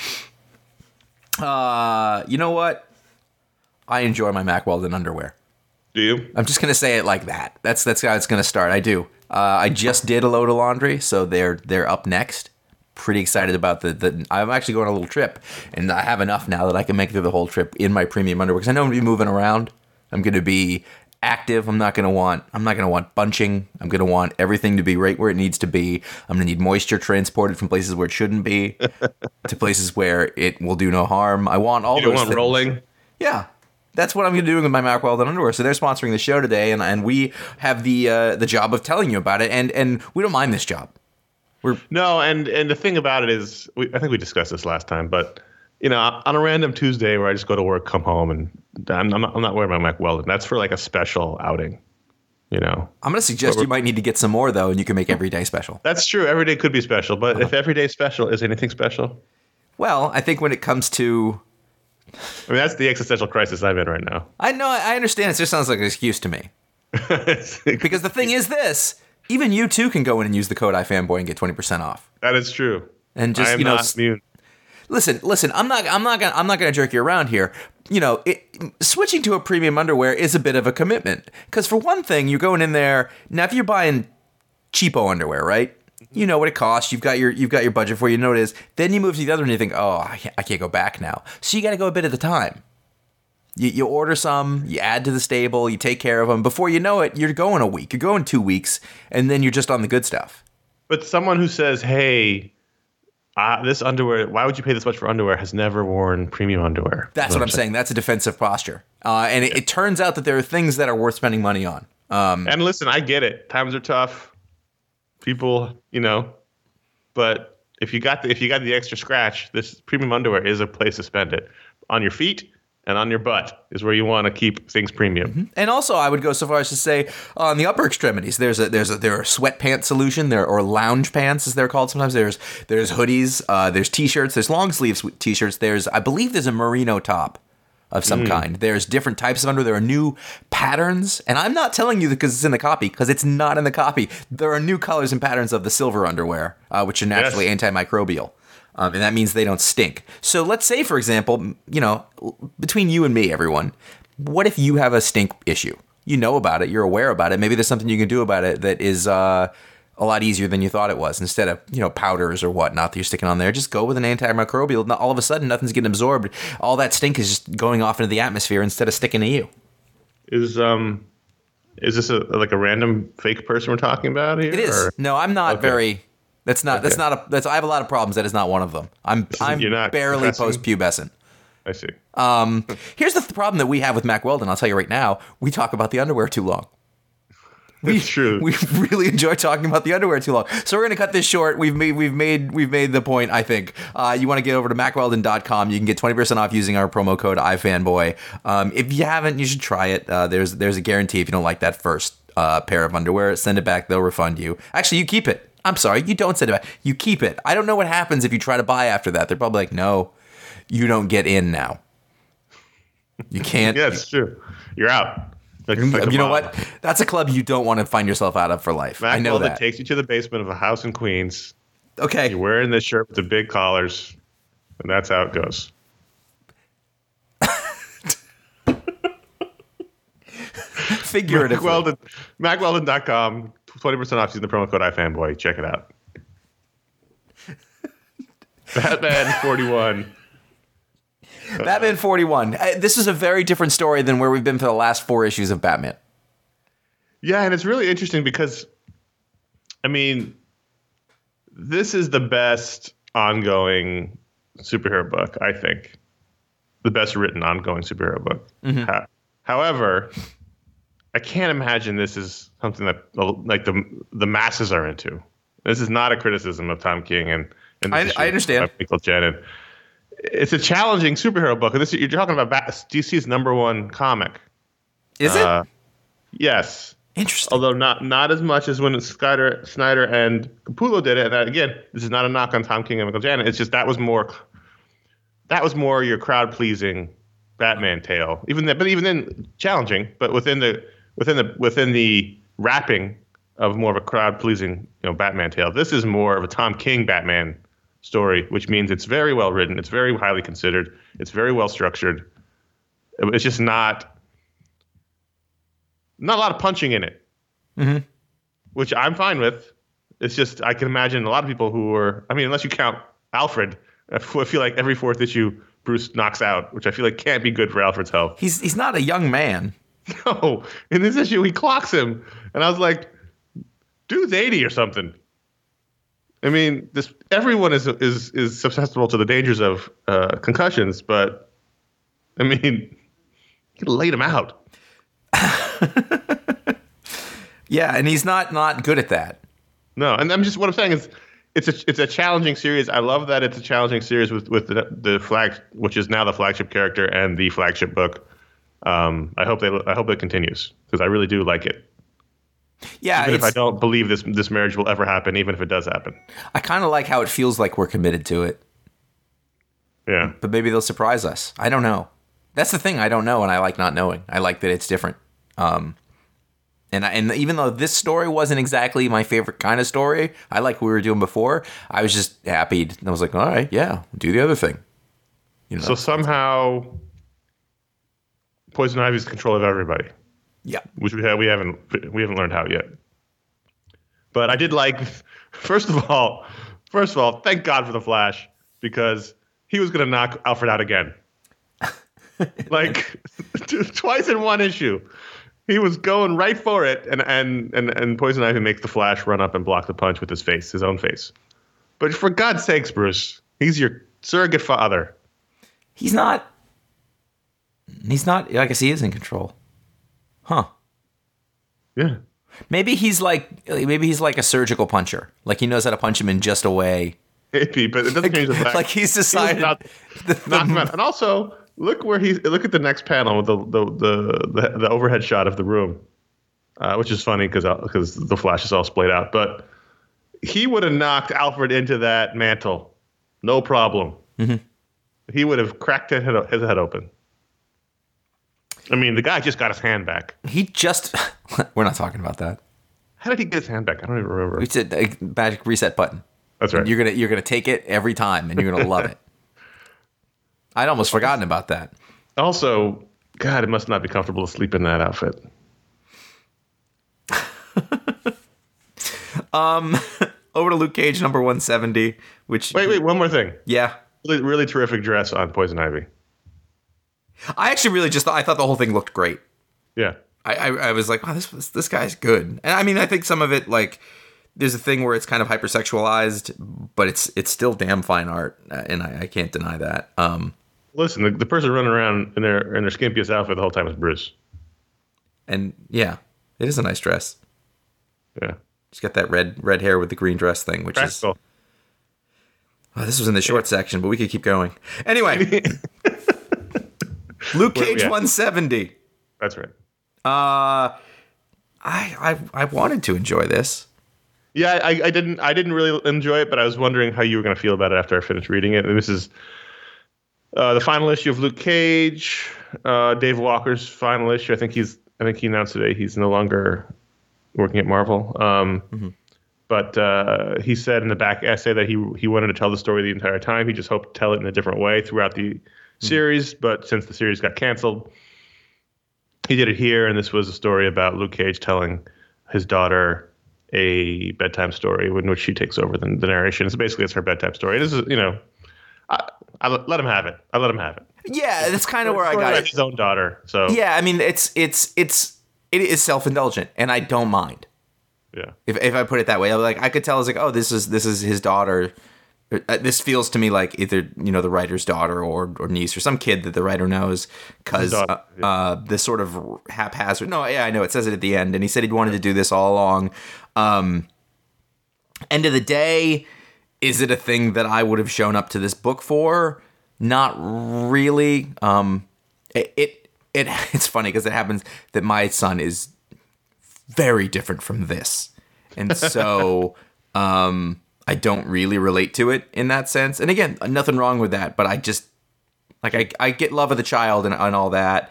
You know what? I enjoy my Mack Weldon underwear. Do you? I'm just gonna say it like that. That's how it's gonna start. I do. I just did a load of laundry, so they're up next. Pretty excited about the. I'm actually going on a little trip, and I have enough now that I can make it through the whole trip in my premium underwear because I know I'm gonna be moving around. I'm gonna be active. I'm not gonna want bunching. I'm gonna want everything to be right where it needs to be. I'm gonna need moisture transported from places where it shouldn't be to places where it will do no harm. I want all those things. You don't want rolling? Yeah. That's what I'm going to do with my Mack Weldon underwear. So they're sponsoring the show today, and we have the job of telling you about it, and we don't mind this job. No, and the thing about it is, I think we discussed this last time, but on a random Tuesday where I just go to work, come home, and I'm not wearing my Mack Weldon. That's for like a special outing. I'm going to suggest you might need to get some more though, and you can make every day special. That's true. Every day could be special, but if every day is special, is anything special? Well, I think when it comes to. That's the existential crisis I'm in right now. I know. I understand. It just sounds like an excuse to me. Because the thing is this. Even you, too, can go in and use the code iFanboy and get 20% off. That is true. And just, not immune. Listen, I'm not gonna jerk you around here. Switching to a premium underwear is a bit of a commitment. Because for one thing, you're going in there. Now, if you're buying cheapo underwear, right? You know what it costs. You've got your budget for it. You know what it is. Then you move to the other and you think, I can't go back now. So you got to go a bit at a time. You order some, you add to the stable, you take care of them. Before you know it, you're going a week, you're going 2 weeks, and then you're just on the good stuff. But someone who says, hey, this underwear, why would you pay this much for underwear, has never worn premium underwear. That's what I'm saying. That's a defensive posture. And it turns out that there are things that are worth spending money on. And listen, I get it. Times are tough. People, but if you got the extra scratch, this premium underwear is a place to spend it. On your feet and on your butt is where you want to keep things premium. And also, I would go so far as to say on the upper extremities, there are sweatpants solution, or lounge pants as they're called. Sometimes there's hoodies, there's t-shirts, there's long sleeves t-shirts. I believe there's a merino top of some kind. There's different types of underwear. There are new patterns, and I'm not telling you because it's in the copy, because it's not in the copy. There are new colors and patterns of the silver underwear, which are naturally antimicrobial. And that means they don't stink. So let's say, for example, between you and me, everyone, what if you have a stink issue? You know about it. You're aware about it. Maybe there's something you can do about it that is a lot easier than you thought it was. Instead of, powders or whatnot that you're sticking on there, just go with an antimicrobial. All of a sudden, nothing's getting absorbed. All that stink is just going off into the atmosphere instead of sticking to you. Is this a random fake person we're talking about here? It is. Or? No, I'm not Okay. very... That's not I have a lot of problems. That is not one of them. I'm You're not barely confessing? post-pubescent. I see. Here's the problem that we have with Mack Weldon. I'll tell you right now. We talk about the underwear too long. It's true. We really enjoy talking about the underwear too long. So we're going to cut this short. We've made the point, I think. You want to get over to MackWeldon.com. You can get 20% off using our promo code iFanboy. If you haven't, you should try it. There's a guarantee if you don't like that first pair of underwear, send it back. They'll refund you. Actually, you keep it. I'm sorry, you don't send it back. You keep it. I don't know what happens if you try to buy after that. They're probably like, no, you don't get in now. You can't. Yeah, it's true. You're out. Like You a know bomb. what? That's a club you don't want to find yourself out of for life. I know Weldon that. takes you to the basement of a house in Queens. Okay. You're wearing this shirt with the big collars, and that's how it goes. Figuratively. MackWeldon.com, 20% off using the promo code iFanboy. Check it out. Batman 41. Batman 41. This is a very different story than where we've been for the last 4 issues of Batman. Yeah, and it's really interesting because, this is the best ongoing superhero book, I think. The best written ongoing superhero book. However, I can't imagine this is something that like the masses are into. This is not a criticism of Tom King and I understand. Michael Janin. It's a challenging superhero book. And you're talking about DC's #1 comic. Is it? Yes. Interesting. Although not as much as when Snyder and Capullo did it. And again, this is not a knock on Tom King and Michael Janin. It's just that was more your crowd pleasing Batman tale. Even then challenging, but within the wrapping of more of a crowd pleasing Batman tale. This is more of a Tom King Batman story, which means it's very well written. It's very highly considered. It's very well structured. It's just not a lot of punching in it, which I'm fine with. It's just I can imagine a lot of people who are. Unless you count Alfred, I feel like every 4th issue Bruce knocks out, which I feel like can't be good for Alfred's health. He's not a young man. No, in this issue he clocks him, and I was like, dude's 80 or something. Everyone is susceptible to the dangers of concussions, but you laid him out. Yeah, and he's not good at that. No, and what I'm saying is, it's a challenging series. I love that it's a challenging series with the flag, which is now the flagship character and the flagship book. I hope it continues because I really do like it. Yeah, Even if I don't believe this marriage will ever happen, even if it does happen. I kind of like how it feels like we're committed to it. Yeah. But maybe they'll surprise us. I don't know. That's the thing. I don't know, and I like not knowing. I like that it's different. And even though this story wasn't exactly my favorite kind of story, I like what we were doing before. I was just happy. I was like, all right, yeah, do the other thing. So somehow, Poison Ivy's in control of everybody. Yeah. Which we haven't learned how yet. But I did like, first of all, thank God for the Flash, because he was going to knock Alfred out again. Like twice in one issue. He was going right for it, and Poison Ivy makes the Flash run up and block the punch with his own face. But for God's sakes, Bruce, he's your surrogate father. He's not. I guess he is in control. Huh. Yeah. Maybe he's like a surgical puncher. Like he knows how to punch him in just a way. Maybe, but it doesn't change the fact. Like he's decided. Knock him out. And also, look at the next panel with the overhead shot of the room, which is funny because the Flash is all splayed out. But he would have knocked Alfred into that mantle, no problem. Mm-hmm. He would have cracked his head open. I mean, the guy just got his hand back. He just. We're not talking about that. How did he get his hand back? I don't even remember. We said a magic reset button. That's right. You're gonna take it every time, and you're gonna love it. I'd almost forgotten about that. Also, God, it must not be comfortable to sleep in that outfit. Over to Luke Cage number 170. Which Wait, one more thing. Yeah. Really, really terrific dress on Poison Ivy. I actually really just thought the whole thing looked great. Yeah. I was like, wow, this guy's good. And I mean, I think some of it, like, there's a thing where it's kind of hypersexualized, but it's still damn fine art, and I can't deny that. Listen, the person running around in their skimpiest outfit the whole time is Bruce. And yeah, it is a nice dress. Yeah. She's got that red hair with the green dress thing, which Practical. is. Oh, this was in the short section, but we could keep going. Anyway, Luke Cage 170. That's right. I wanted to enjoy this. Yeah, I didn't really enjoy it, but I was wondering how you were going to feel about it after I finished reading it. And this is the final issue of Luke Cage, Dave Walker's final issue. I think he announced today he's no longer working at Marvel. But he said in the back essay that he wanted to tell the story the entire time. He just hoped to tell it in a different way throughout the series. But since the series got canceled, he did it here. And this was a story about Luke Cage telling his daughter a bedtime story in which she takes over the narration. So basically, it's her bedtime story. This is, I let him have it. I let him have it. Yeah, that's kind of where I got it. His own daughter. So yeah, I mean, it is self-indulgent, and I don't mind. Yeah. If I put it that way, I could tell, I was like, oh, this is his daughter. This feels to me like either the writer's daughter or niece or some kid that the writer knows, because this sort of haphazard. No, yeah, I know it says it at the end, and he said he'd wanted to do this all along. End of the day, is it a thing that I would have shown up to this book for? Not really. It's funny because it happens that my son is very different from this, and so I don't really relate to it in that sense. And again, nothing wrong with that, but I just I get love of the child and all that,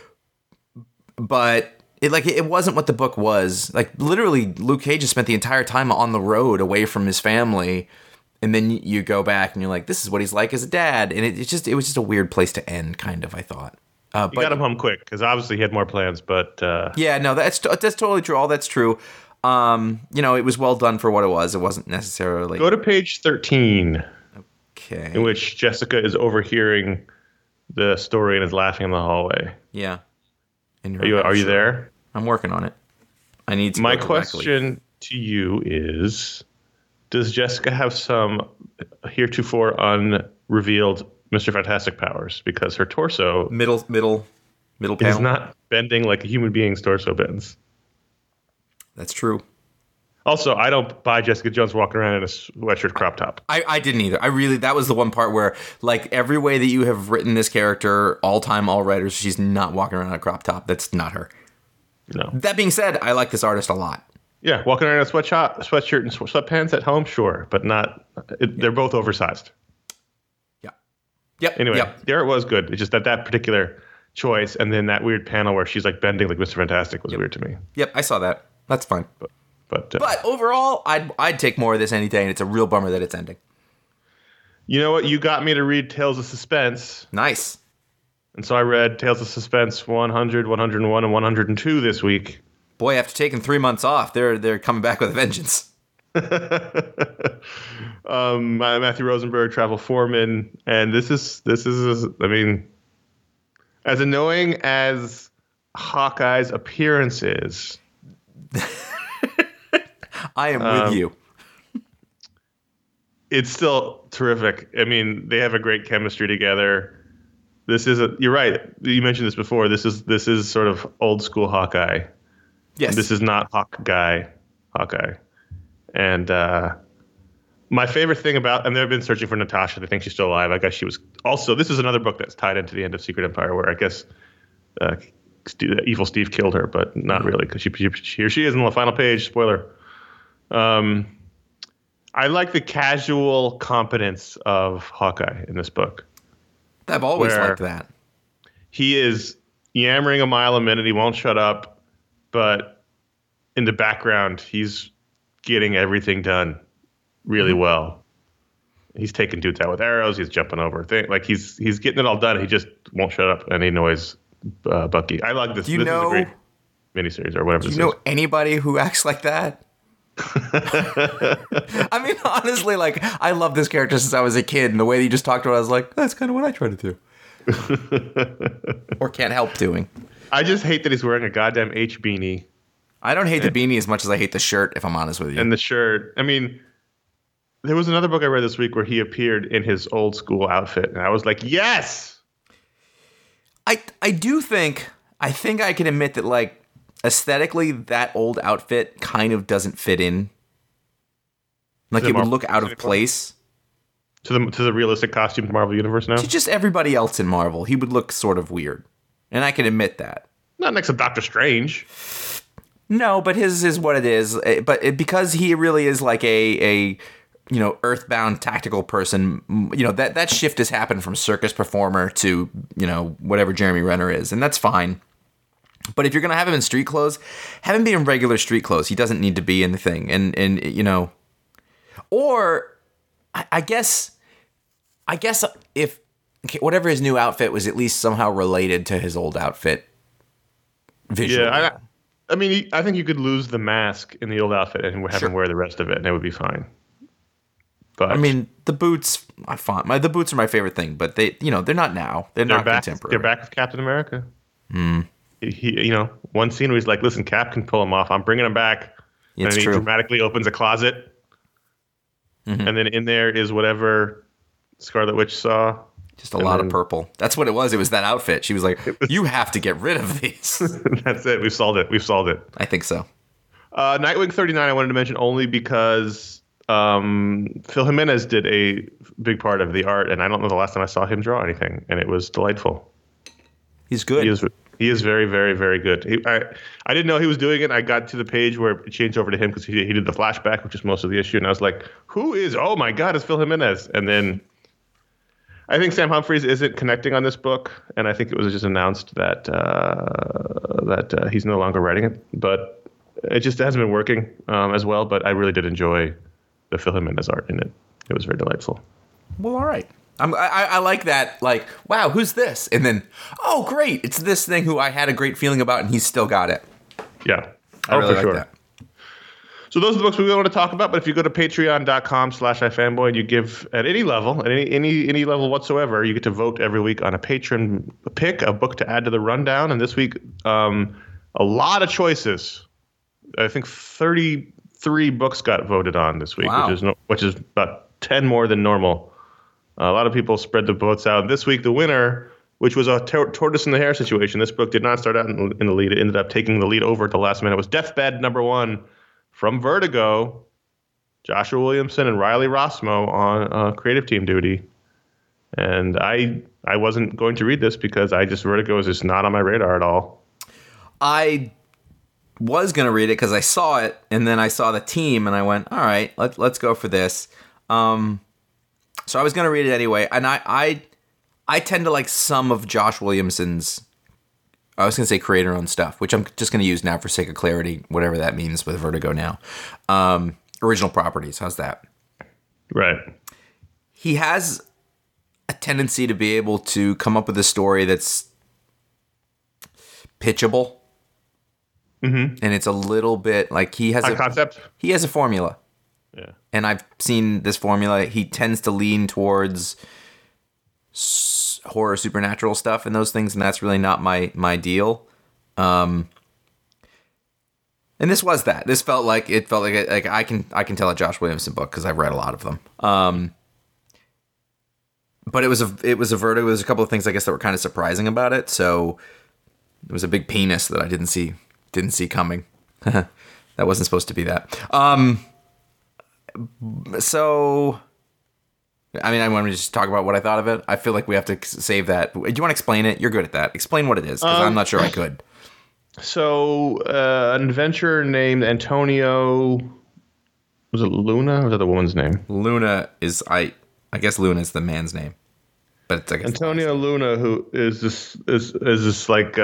but it wasn't what the book was. Like, literally, Luke Cage has spent the entire time on the road away from his family, and then you go back and you're like, this is what he's like as a dad, and it was just a weird place to end, kind of, I thought. You got him home quick because obviously he had more plans. But yeah, no, that's totally true. All that's true. It was well done for what it was. It wasn't necessarily. Go to page 13. Okay. In which Jessica is overhearing the story and is laughing in the hallway. Yeah. Are you there? I'm working on it. I need to. My question to you is: does Jessica have some heretofore unrevealed Mr. Fantastic powers? Because her torso middle panel is not bending like a human being's torso bends. That's true. Also, I don't buy Jessica Jones walking around in a sweatshirt crop top. I didn't either. That was the one part where, like, every way that you have written this character, all time, all writers, she's not walking around in a crop top. That's not her. No. That being said, I like this artist a lot. Yeah, walking around in a sweatshirt and sweatpants at home, sure, but not. They're both oversized. Yep. Anyway, yep. There it was good. It's just that particular choice, and then that weird panel where she's like bending like Mr. Fantastic was weird to me. Yep, I saw that. That's fine. But overall, I'd take more of this any day, and it's a real bummer that it's ending. You know what? You got me to read Tales of Suspense. Nice. And so I read Tales of Suspense 100, 101, and 102 this week. Boy, after taking 3 months off, they're coming back with a vengeance. Matthew Rosenberg, Travel Foreman, and this is I mean, as annoying as Hawkeye's appearance is, I am with you. It's still terrific. I mean, they have a great chemistry together. You're right. You mentioned this before. This is sort of old school Hawkeye. Yes. This is not Hawkeye. And my favorite thing about, and they've been searching for Natasha. They think she's still alive. I guess she was also, this is another book that's tied into the end of Secret Empire where I guess Evil Steve killed her, but not really because here she is on the final page. Spoiler. I like the casual competence of Hawkeye in this book. I've always where liked that. He is yammering a mile a minute. He won't shut up, but in the background, he's getting everything done really well. He's taking dudes out with arrows. He's jumping over things. Like he's getting it all done. He just won't shut up, and he annoys Bucky. I like this. This is a great miniseries or whatever. Do you know anybody who acts like that? I mean, honestly, like I love this character since I was a kid, and the way that you just talked about it, I was like, that's kind of what I try to do. Or can't help doing. I just hate that he's wearing a goddamn H beanie. I don't hate the beanie as much as I hate the shirt, if I'm honest with you. And the shirt. I mean, there was another book I read this week where he appeared in his old school outfit, and I was like, yes! I do think I can admit that, like, aesthetically, that old outfit kind of doesn't fit in. Like, it would look out of place. To the realistic costume Marvel Universe now? To just everybody else in Marvel, he would look sort of weird. And I can admit that. Not next to Doctor Strange. No, but his is what it is. But because he really is like a earthbound tactical person, that shift has happened from circus performer to, whatever Jeremy Renner is. And that's fine. But if you're going to have him in street clothes, have him be in regular street clothes. He doesn't need to be in the thing. And or I guess if whatever his new outfit was at least somehow related to his old outfit visually. Yeah, I mean, I think you could lose the mask in the old outfit and have him wear the rest of it, and it would be fine. But I mean, the boots, the boots are my favorite thing, but they're not now. They're not contemporary. They're back with Captain America. He, one scene where he's like, "Listen, Cap can pull him off. I'm bringing him back." It's and true. He dramatically opens a closet, and then in there is whatever Scarlet Witch saw. Just a lot of purple. That's what it was. It was that outfit. She was like, "You have to get rid of these." That's it. We've solved it. I think so. Nightwing 39 I wanted to mention only because Phil Jimenez did a big part of the art, and I don't know the last time I saw him draw anything, and it was delightful. He's good. He is very, very, very good. I didn't know he was doing it. I got to the page where it changed over to him because he did the flashback, which is most of the issue, and I was like, "Who is? Oh my God, it's Phil Jimenez!" And then I think Sam Humphries isn't connecting on this book, and I think it was just announced that he's no longer writing it. But it just hasn't been working as well. But I really did enjoy the Phil Jimenez art in it. It was very delightful. Well, all right. I like that. Like, wow, who's this? And then, oh, great, it's this thing who I had a great feeling about, and he's still got it. Yeah, I really for like sure. that. So those are the books we want to talk about. But if you go to patreon.com/ifanboy and you give at any level, at any level whatsoever, you get to vote every week on a patron pick, a book to add to the rundown. And this week, a lot of choices. I think 33 books got voted on this week, wow. which is about 10 more than normal. A lot of people spread the votes out. This week, the winner, which was a tortoise in the hare situation, this book did not start out in the lead. It ended up taking the lead over at the last minute. It was Deathbed #1 from Vertigo, Joshua Williamson and Riley Rossmo on creative team duty. And I wasn't going to read this because Vertigo is just not on my radar at all. I was going to read it because I saw it, and then I saw the team, and I went, all right, let's go for this. So I was going to read it anyway, and I tend to like some of Josh Williamson's, I was going to say creator-owned stuff, which I'm just going to use now for sake of clarity, whatever that means with Vertigo now. Original properties, how's that? Right. He has a tendency to be able to come up with a story that's pitchable. Mm-hmm. And it's a little bit like he has a concept. He has a formula. Yeah. And I've seen this formula. He tends to lean towards horror, supernatural stuff and those things, and that's really not my deal. And this was that. This felt like I can tell a Josh Williamson book because I've read a lot of them. But it was a Vertigo. There's a couple of things I guess that were kind of surprising about it. So it was a big penis that I didn't see coming. That wasn't supposed to be that. So, I mean, I want to just talk about what I thought of it. I feel like we have to save that. Do you want to explain it? You're good at that. Explain what it is, because I'm not sure I could. So, an adventurer named Antonio, was it Luna, or was that the woman's name? Luna is, I guess Luna is the man's name. But it's, I guess, Antonio Luna, who is this like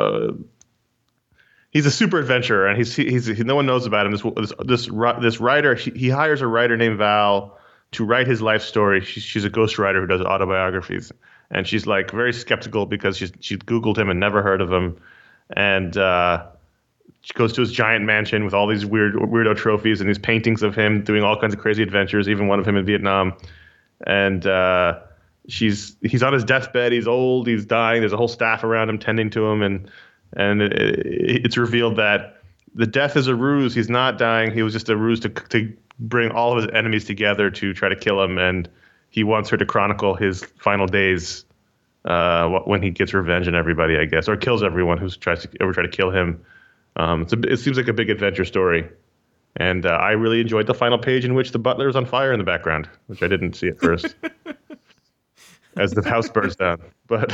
he's a super adventurer, and he's no one knows about him. This writer, he hires a writer named Val to write his life story. She's a ghostwriter who does autobiographies, and she's like very skeptical because she Googled him and never heard of him, and she goes to his giant mansion with all these weirdo trophies and these paintings of him doing all kinds of crazy adventures, even one of him in Vietnam, and he's on his deathbed. He's old. He's dying. There's a whole staff around him tending to him, and it's revealed that the death is a ruse. He's not dying. He was just a ruse to bring all of his enemies together to try to kill him, and he wants her to chronicle his final days when he gets revenge on everybody, I guess, or kills everyone who tries to kill him. It seems like a big adventure story, and I really enjoyed the final page in which the butler is on fire in the background, which I didn't see at first, as the house burns down.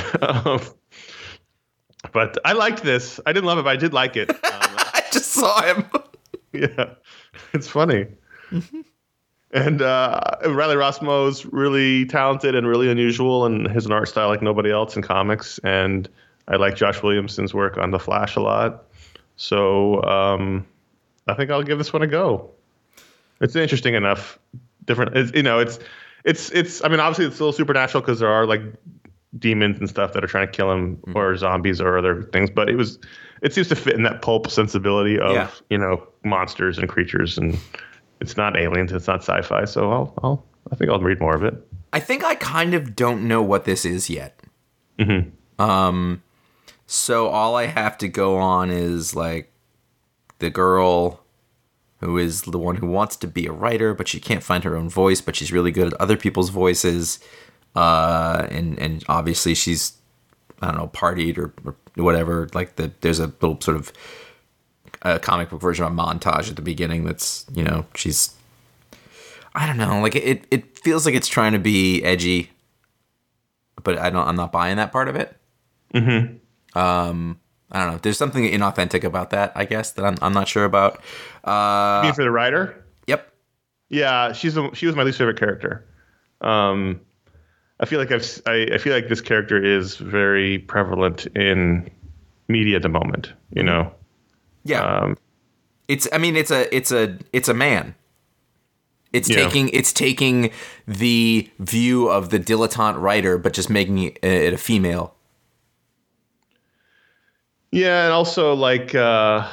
But I liked this. I didn't love it, but I did like it. I just saw him. Yeah, it's funny. And Riley Rossmo's really talented and really unusual, and has an art style like nobody else in comics. And I like Josh Williamson's work on The Flash a lot. So I think I'll give this one a go. It's interesting enough. Different, it's. I mean, obviously it's still supernatural because there are like demons and stuff that are trying to kill him, or zombies or other things. But it seems to fit in that pulp sensibility of monsters and creatures, and it's not aliens, it's not sci-fi. So I think I'll read more of it. I think I kind of don't know what this is yet. Mm-hmm. So all I have to go on is like the girl who is the one who wants to be a writer, but she can't find her own voice, but she's really good at other people's voices. And obviously she's, I don't know, partied or whatever. Like there's a little sort of a comic book version of a montage at the beginning that's, she's, I don't know, like it feels like it's trying to be edgy, but I'm not buying that part of it. Mm-hmm. I don't know. There's something inauthentic about that, I guess, that I'm not sure about. You mean for the writer? Yep. Yeah, she was my least favorite character. I feel like I feel like this character is very prevalent in media at the moment. Yeah. It's a man. It's taking the view of the dilettante writer, but just making it a female. Yeah, and also like the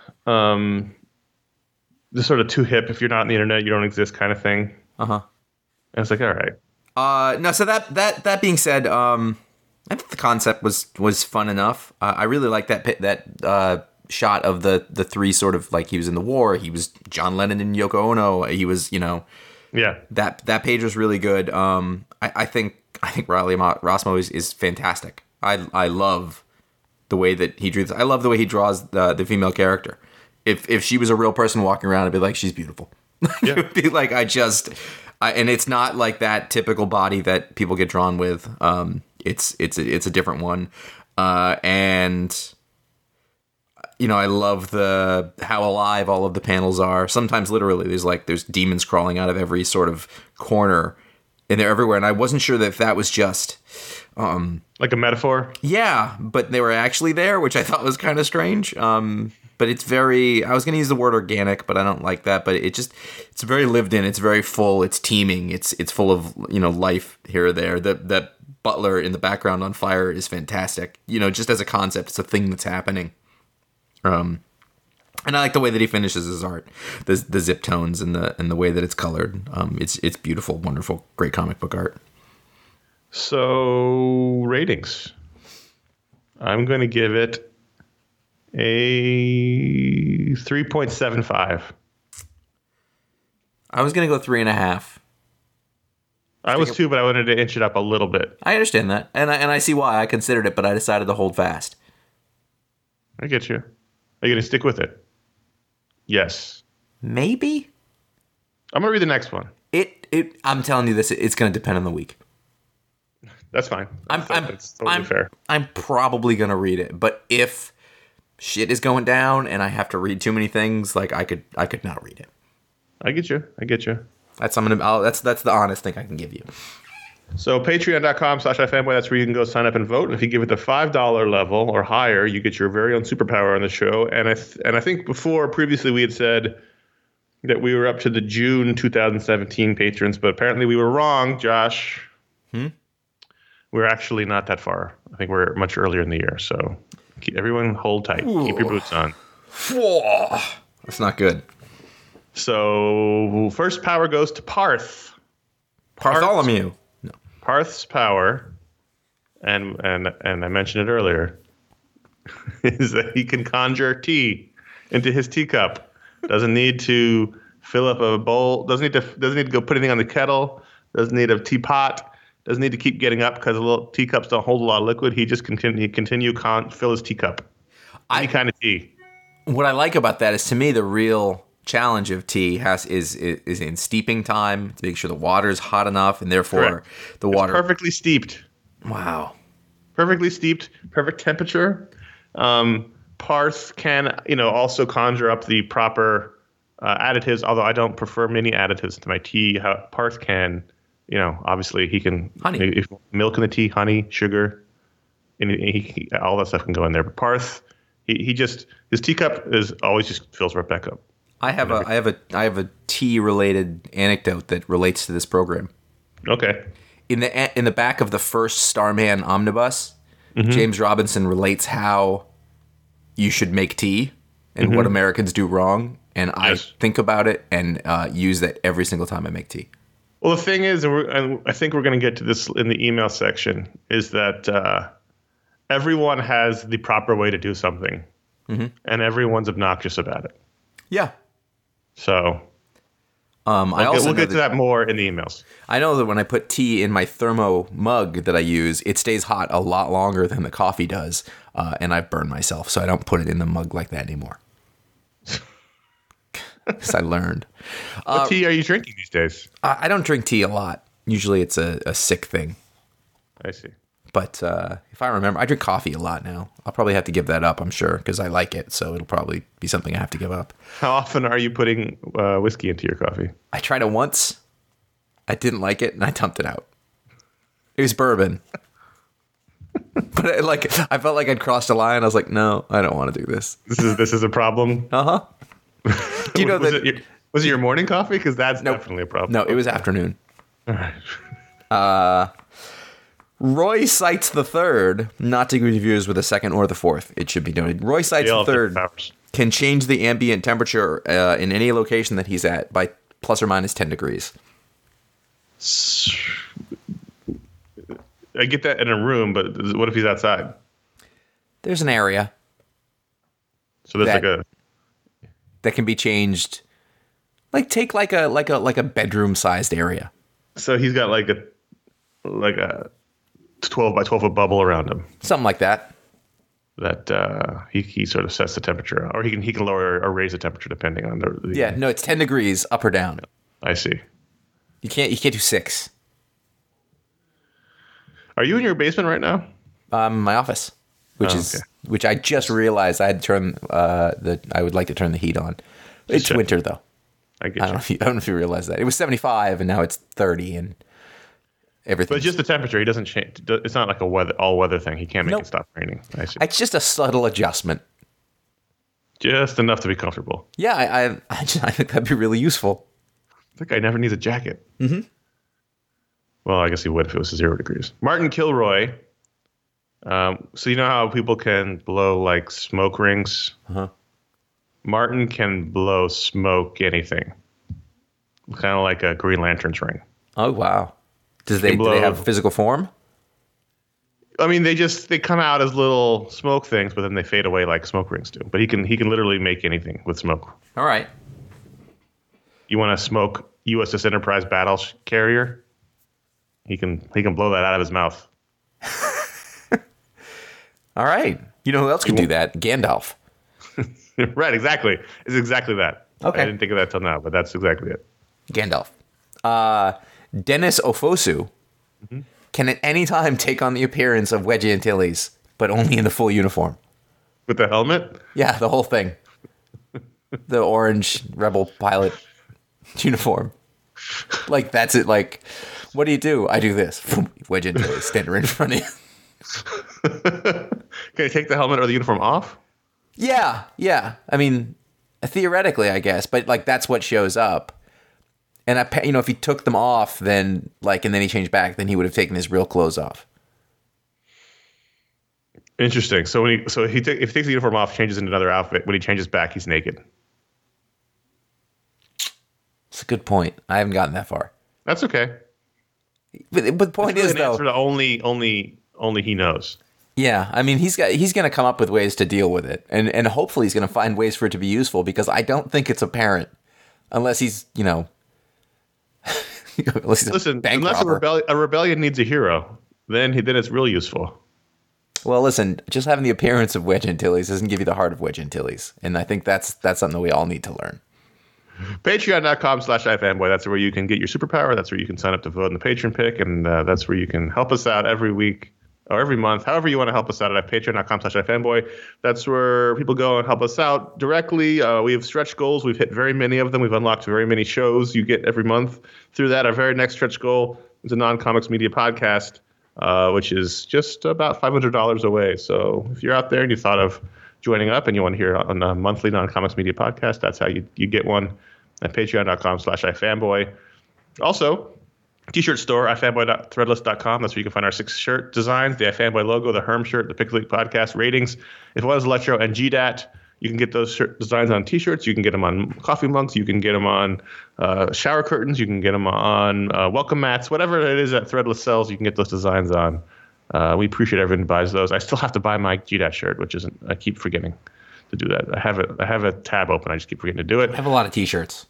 sort of too hip. If you're not on the internet, you don't exist kind of thing. Uh-huh. And it's like, all right. No, so that being said, I think the concept was fun enough. I really like that shot of the three sort of like he was in the war. He was John Lennon and Yoko Ono. He was, yeah. That page was really good. I think Riley Rossmo is fantastic. I love the way that he drew this. I love the way he draws the female character. If she was a real person walking around, I'd be like, she's beautiful. Yeah. It would be like, and it's not like that typical body that people get drawn with. It's a different one. And I love how alive all of the panels are. Sometimes literally there's demons crawling out of every sort of corner, and they're everywhere. And I wasn't sure that was just like a metaphor. Yeah, but they were actually there, which I thought was kind of strange. But it's very, I was going to use the word organic, but I don't like that. But it's very lived in. It's very full. It's teeming. It's full of, life here or there. That butler in the background on fire is fantastic. Just as a concept, it's a thing that's happening. And I like the way that he finishes his art, the zip tones and the way that it's colored. It's beautiful, wonderful, great comic book art. So ratings, I'm going to give it a 3.75. I was going to go 3.5. I was too, but I wanted to inch it up a little bit. I understand that, and I see why. I considered it, but I decided to hold fast. I get you. Are you going to stick with it? Yes. Maybe. I'm gonna read the next one. I'm telling you this. It's going to depend on the week. That's fine. That's totally fair. I'm probably going to read it, but if shit is going down and I have to read too many things, like I could not read it. I get you. That's the honest thing I can give you. So patreon.com/ifanboy, that's where you can go sign up and vote. And if you give it the $5 level or higher, you get your very own superpower on the show. And I think previously we had said that we were up to the June 2017 patrons, but apparently we were wrong, Josh. We're actually not that far. I think we're much earlier in the year. So everyone hold tight. Ooh. Keep your boots on. Whoa. That's not good. So first power goes to Parth. Bartholomew. No. Parth's power, and I mentioned it earlier, is that he can conjure tea into his teacup. Doesn't need to fill up a bowl. Doesn't need to go put anything on the kettle. Doesn't need a teapot. Doesn't need to keep getting up because the little teacups don't hold a lot of liquid. He just fill his teacup. Any kind of tea. What I like about that is, to me, the real challenge of tea is in steeping time, to make sure the water is hot enough, and therefore the water perfectly steeped. Wow, perfectly steeped, perfect temperature. Parth can, also conjure up the proper additives. Although I don't prefer many additives to my tea. Parth can, obviously he can honey, milk in the tea, honey, sugar, and all that stuff can go in there. But Parth, his teacup always just fills right back up. I have a tea related anecdote that relates to this program. Okay. In the back of the first Starman omnibus, James Robinson relates how you should make tea and what Americans do wrong, and I think about it and use that every single time I make tea. Well, the thing is, and I think we're going to get to this in the email section, is that everyone has the proper way to do something, and everyone's obnoxious about it. Yeah. So we'll get to that more in the emails. I know that when I put tea in my thermo mug that I use, it stays hot a lot longer than the coffee does, and I've burned myself, so I don't put it in the mug like that anymore. Because I learned. What tea are you drinking these days? I don't drink tea a lot. Usually it's a sick thing. I see. But if I remember, I drink coffee a lot now. I'll probably have to give that up, I'm sure, because I like it. So it'll probably be something I have to give up. How often are you putting whiskey into your coffee? I tried it once. I didn't like it, and I dumped it out. It was bourbon. But I felt like I'd crossed a line. I was like, no, I don't want to do this. This is a problem? Uh-huh. Do you know was it your morning coffee? Because that's definitely a problem. No, it was afternoon. All right. Roy Seitz III, not to confuse with the second or the fourth, it should be noted. Roy Seitz III can change the ambient temperature in any location that he's at by plus or minus 10 degrees. I get that in a room, but what if he's outside? There's an area. So there's that can be changed. Take a bedroom sized area. So he's got like a 12 by 12 foot bubble around him. Something like that. That he sort of sets the temperature, or he can lower or raise the temperature depending on the Yeah, no, it's 10 degrees up or down. I see. You can't do 6. Are you in your basement right now? My office, which I just realized I had to turn I would like to turn the heat on. It's winter though. I get I don't know if you realize that. It was 75 and now it's 30 and everything. But just the temperature, he doesn't change. It's not like all weather thing. He can't make it stop raining. I see. It's just a subtle adjustment. Just enough to be comfortable. Yeah, I think that'd be really useful. That guy never needs a jacket. Mm-hmm. Well, I guess he would if it was 0 degrees. Martin Kilroy. So you know how people can blow like smoke rings? Uh-huh. Martin can blow smoke anything. Kind of like a Green Lantern's ring. Oh, wow. Do they have physical form? I mean, they come out as little smoke things, but then they fade away like smoke rings do. But he can literally make anything with smoke. All right. You want to smoke USS Enterprise battle carrier? He can blow that out of his mouth. All right. You know who else can do that? Gandalf. Right, exactly. It's exactly that. Okay. I didn't think of that till now, but that's exactly it. Gandalf. Dennis Ofosu can at any time take on the appearance of Wedgie Antilles, but only in the full uniform. With the helmet? Yeah, the whole thing. The orange rebel pilot uniform. Like, that's it. Like, what do? I do this. Wedgie Antilles, stand right in front of you. Can you take the helmet or the uniform off? Yeah. I mean, theoretically, I guess, but like that's what shows up. And if he took them off, then and then he changed back, then he would have taken his real clothes off. Interesting. So if he takes the uniform off, changes into another outfit, when he changes back, he's naked. It's a good point. I haven't gotten that far. That's okay. But the point is, an though, answer to only he knows. yeah, I mean, he's going to come up with ways to deal with it, and hopefully he's going to find ways for it to be useful, because I don't think it's apparent unless he's Listen, bank unless robber. a rebellion needs a hero, then it's real useful. Well, listen, just having the appearance of Wedge Antilles doesn't give you the heart of Wedge Antilles, and I think that's something that we all need to learn. Patreon.com/ifanboy. That's where you can get your superpower. That's where you can sign up to vote in the patron pick, and that's where you can help us out every week or every month, however you want to help us out at patreon.com/ifanboy. That's where people go and help us out directly. We have stretch goals. We've hit very many of them. We've unlocked very many shows you get every month through that. Our very next stretch goal is a non-comics media podcast, which is just about $500 away. So if you're out there and you thought of joining up and you want to hear on a monthly non-comics media podcast, that's how you get one at patreon.com/ifanboy. Also, T-shirt store, ifanboy.threadless.com. That's where you can find our 6 shirt designs, the iFanboy logo, the Herm shirt, the Pick League podcast ratings, as well as Electro and GDAT. You can get those shirt designs on T-shirts. You can get them on coffee mugs. You can get them on shower curtains. You can get them on welcome mats. Whatever it is that Threadless sells, you can get those designs on. We appreciate everyone who buys those. I still have to buy my GDAT shirt, which isn't. I keep forgetting to do that. I have a tab open. I just keep forgetting to do it. I have a lot of T-shirts.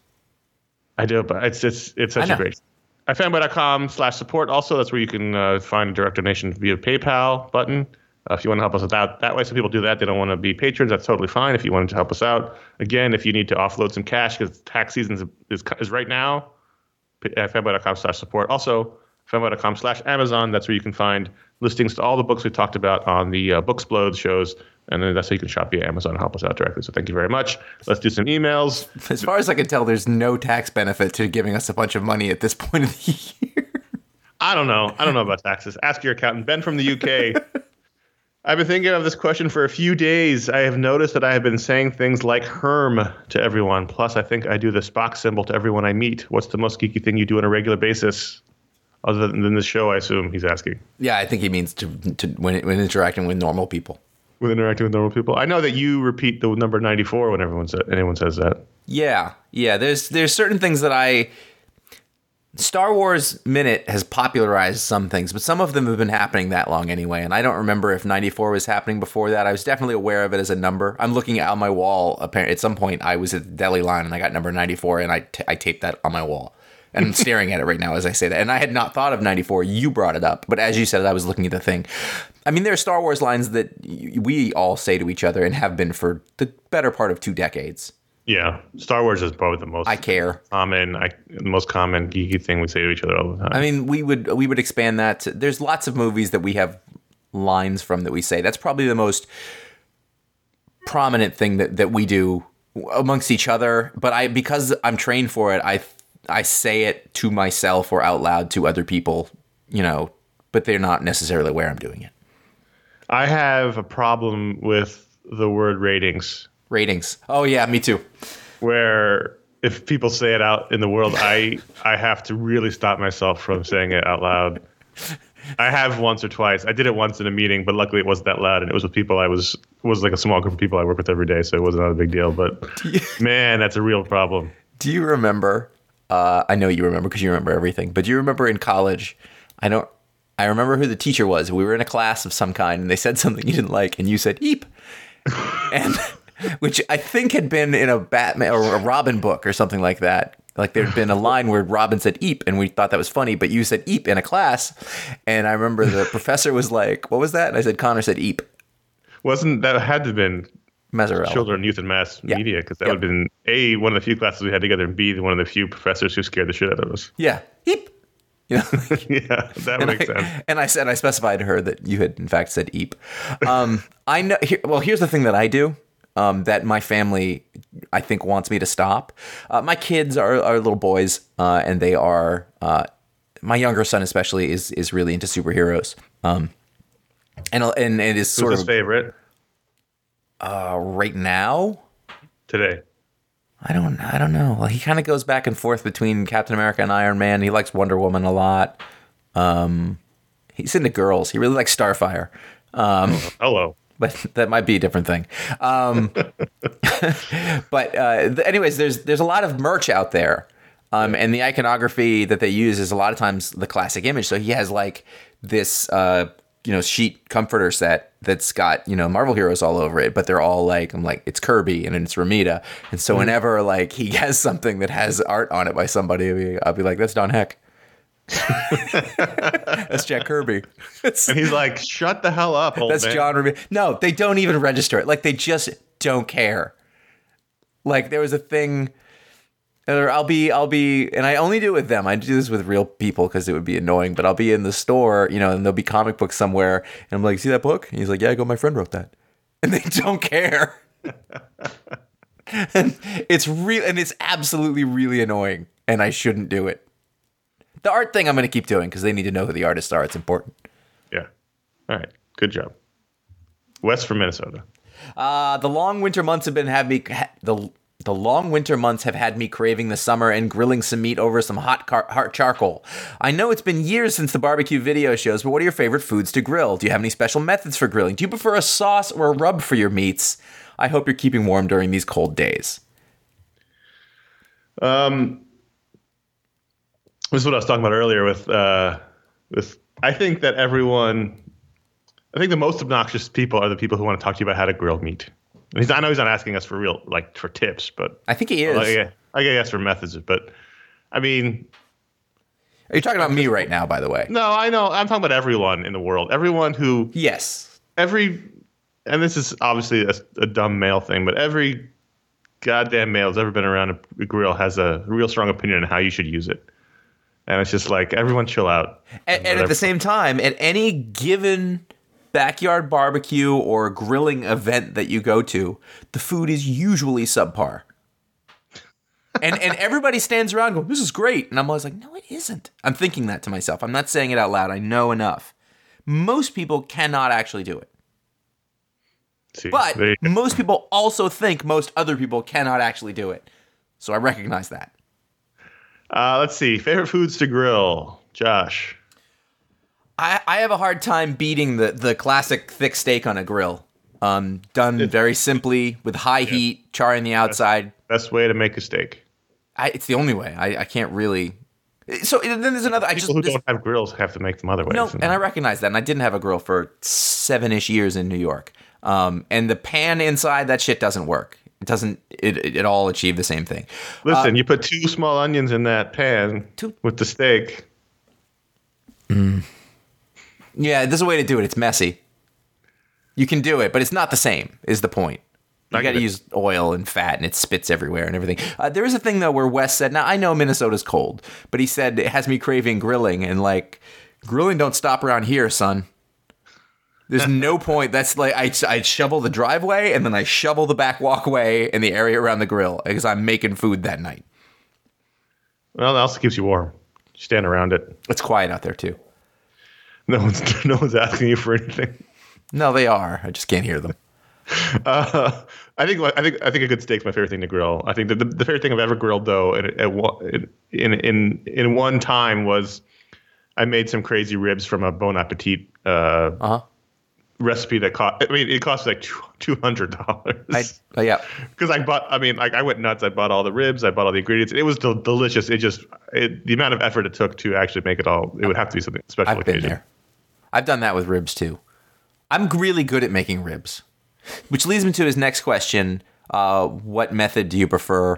I do, but it's such a great. ifanboy.com/support. Also, that's where you can find a direct donation via PayPal button. If you want to help us out that way, some people do that. They don't want to be patrons. That's totally fine. If you wanted to help us out, again, if you need to offload some cash because tax season is right now, ifanboy.com/support. Also, ifanboy.com/Amazon. That's where you can find listings to all the books we talked about on the Booksplode shows. And then that's how you can shop via Amazon and help us out directly. So thank you very much. Let's do some emails. As far as I can tell, there's no tax benefit to giving us a bunch of money at this point of the year. I don't know about taxes. Ask your accountant. Ben from the UK. I've been thinking of this question for a few days. I have noticed that I have been saying things like Herm to everyone. Plus, I think I do the Spock symbol to everyone I meet. What's the most geeky thing you do on a regular basis? Other than this show, I assume he's asking. Yeah, I think he means to when interacting with normal people. With interacting with normal people. I know that you repeat the number 94 when anyone says that. Yeah. There's certain things that Star Wars Minute has popularized some things, but some of them have been happening that long anyway, and I don't remember if 94 was happening before that. I was definitely aware of it as a number. I'm looking out my wall. Apparently, at some point, I was at the deli line, and I got number 94, and I taped that on my wall. And I'm staring at it right now as I say that. And I had not thought of 94. You brought it up. But as you said, I was looking at the thing. I mean, there are Star Wars lines that we all say to each other and have been for the better part of 2 decades. Yeah. Star Wars is probably the most the most common geeky thing we say to each other all the time. I mean, we would expand that. There's lots of movies that we have lines from that we say. That's probably the most prominent thing that we do amongst each other. But because I'm trained for it, I say it to myself or out loud to other people, but they're not necessarily aware I'm doing it. I have a problem with the word ratings. Ratings. Oh, yeah, me too. Where if people say it out in the world, I have to really stop myself from saying it out loud. I have once or twice. I did it once in a meeting, but luckily it wasn't that loud, and it was with people it was like a small group of people I work with every day, so it wasn't a big deal. But man, that's a real problem. Do you remember? I know you remember because you remember everything. But do you remember in college? I remember who the teacher was. We were in a class of some kind, and they said something you didn't like, and you said "eep," and which I think had been in a Batman or a Robin book or something like that. Like there'd been a line where Robin said "eep," and we thought that was funny, but you said "eep" in a class, and I remember the professor was like, "What was that?" And I said, "Connor said eep." Wasn't that had to have been? Mezzarella. children, youth, and mass Yeah. media, because that Yep. would have been A, one of the few classes we had together, and B, one of the few professors who scared the shit out of us. Yeah. Eep. You know, Yeah, that would make sense. and I specified to her that you had in fact said eep. I know. Here's the thing that I do. That my family, I think, wants me to stop. My kids are little boys, and they are. My younger son, especially, is really into superheroes. And it is sort Who's his of favorite right now. today? I don't know. Well, he kind of goes back and forth between Captain America and Iron Man. He likes Wonder Woman a lot. He's into girls. He really likes Starfire. Hello. But that might be a different thing. Anyways, there's a lot of merch out there. And the iconography that they use is a lot of times the classic image. So he has like this, sheet comforter set that's got, Marvel heroes all over it, but they're all like, I'm like, it's Kirby and it's Ramita. And so whenever like he has something that has art on it by somebody, I'll be like, that's Don Heck. That's Jack Kirby. And he's like, shut the hell up, old That's man. John Ramita. No, they don't even register it. Like, they just don't care. Like, there was a thing, or I'll be, and I only do it with them. I do this with real people because it would be annoying, but I'll be in the store, and there'll be comic books somewhere, and I'm like, see that book? And he's like, yeah, my friend wrote that. And they don't care. And it's real, and it's absolutely really annoying, and I shouldn't do it. The art thing I'm going to keep doing because they need to know who the artists are. It's important. Yeah. All right. Good job. Wes from Minnesota. The long winter months have the long winter months have had me craving the summer and grilling some meat over some hot charcoal. I know it's been years since the barbecue video shows, but what are your favorite foods to grill? Do you have any special methods for grilling? Do you prefer a sauce or a rub for your meats? I hope you're keeping warm during these cold days. This is what I was talking about earlier with I think that I think the most obnoxious people are the people who want to talk to you about how to grill meat. And I know he's not asking us for real, like for tips, but I think he is. I guess for methods, but I mean, Are you talking about me right now, by the way? no, I know. I'm talking about everyone in the world. Everyone who, Yes. and this is obviously a dumb male thing, but every goddamn male who's ever been around a grill has a real strong opinion on how you should use it. And it's just like, everyone chill out. And at the same time, at any given backyard barbecue or grilling event that you go to, the food is usually subpar. And everybody stands around going, this is great. And I'm always like, no, it isn't. I'm thinking that to myself. I'm not saying it out loud. I know enough. Most people cannot actually do it. See, But there you go. most people also think most other people cannot actually do it. So I recognize that. Let's see. Favorite foods to grill, Josh. I have a hard time beating the classic thick steak on a grill. Done very simply with high heat, charring the outside. Best way to make a steak. It's the only way. I can't really. So then there's another. People who don't have grills have to make them other ways. No, and I recognize that. And I didn't have a grill for 7-ish years in New York. And the pan inside, that shit doesn't work. It doesn't it all achieve the same thing. Listen, you put 2 small onions in that pan with the steak. Yeah, there's a way to do it. It's messy. You can do it, but it's not the same, is the point. You got to use oil and fat, and it spits everywhere and everything. There is a thing, though, where Wes said, now, I know Minnesota's cold, but he said it has me craving grilling, and, like, grilling don't stop around here, son. There's no point. That's like, I shovel the driveway, and then I shovel the back walkway and the area around the grill, because I'm making food that night. Well, it also keeps you warm. You stand around it. It's quiet out there, too. No one's asking you for anything. No, they are. I just can't hear them. I think a good steak's my favorite thing to grill. I think the favorite thing I've ever grilled, though, in one time was I made some crazy ribs from a Bon Appetit recipe that it cost like $200. Yeah. Because I went nuts. I bought all the ribs. I bought all the ingredients. It was delicious. The amount of effort it took to actually make it all, it would have to be something special. I've been there. I've done that with ribs too. I'm really good at making ribs, which leads me to his next question. What method do you prefer?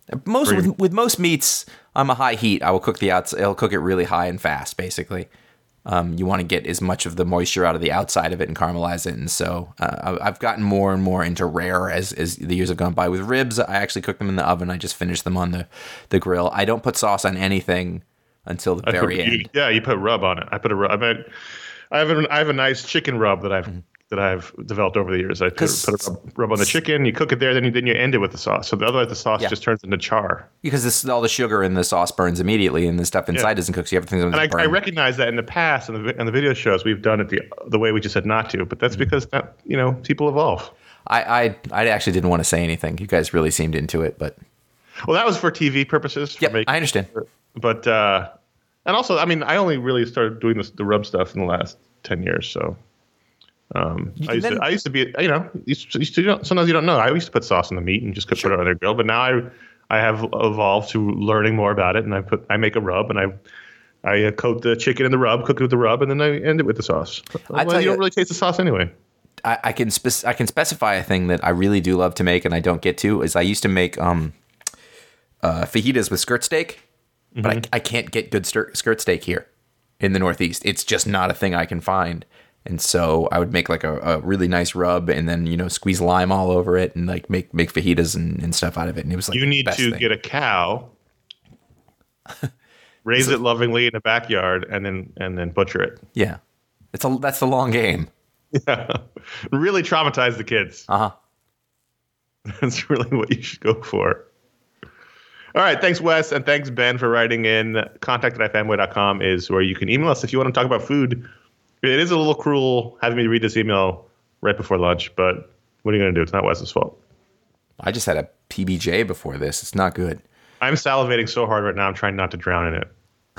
With most meats, I'm a high heat. I will cook the outside. I'll cook it really high and fast, basically. You want to get as much of the moisture out of the outside of it and caramelize it. And so I've gotten more and more into rare as the years have gone by. With ribs, I actually cook them in the oven. I just finished them on the grill. I don't put sauce on anything until the very end. You put rub on it. I put a rub. I have a nice chicken rub that I've developed over the years. I put a rub on the chicken. You cook it there, then you end it with the sauce. So otherwise, the sauce just turns into char. Because all the sugar in the sauce burns immediately, and the stuff inside doesn't cook. So you have things. And I recognize that in the past, in the video shows, we've done it the way we just said not to. But that's because people evolve. I actually didn't want to say anything. You guys really seemed into it, but that was for TV purposes. Yeah, I understand. But and also, I mean, I only really started doing the rub stuff in the last 10 years. So. I used to be, sometimes you don't know. I used to put sauce on the meat and just put it on the grill, but now I have evolved to learning more about it, and I make a rub, and I coat the chicken in the rub, cook it with the rub, and then I end it with the sauce. You don't really taste the sauce anyway. I can specify a thing that I really do love to make, and I don't get to, is I used to make fajitas with skirt steak, but I can't get good skirt steak here in the Northeast. It's just not a thing I can find. And so I would make like a really nice rub and then, squeeze lime all over it and like make fajitas and stuff out of it. And it was like, you need to get a cow, raise it lovingly in the backyard and then butcher it. Yeah. That's the long game. Yeah. Really traumatize the kids. Uh-huh. That's really what you should go for. All right. Thanks, Wes. And thanks, Ben, for writing in. Contact@fanboy.com is where you can email us if you want to talk about food. It is a little cruel having me read this email right before lunch, but what are you going to do? It's not Wes's fault. I just had a PBJ before this. It's not good. I'm salivating so hard right now. I'm trying not to drown in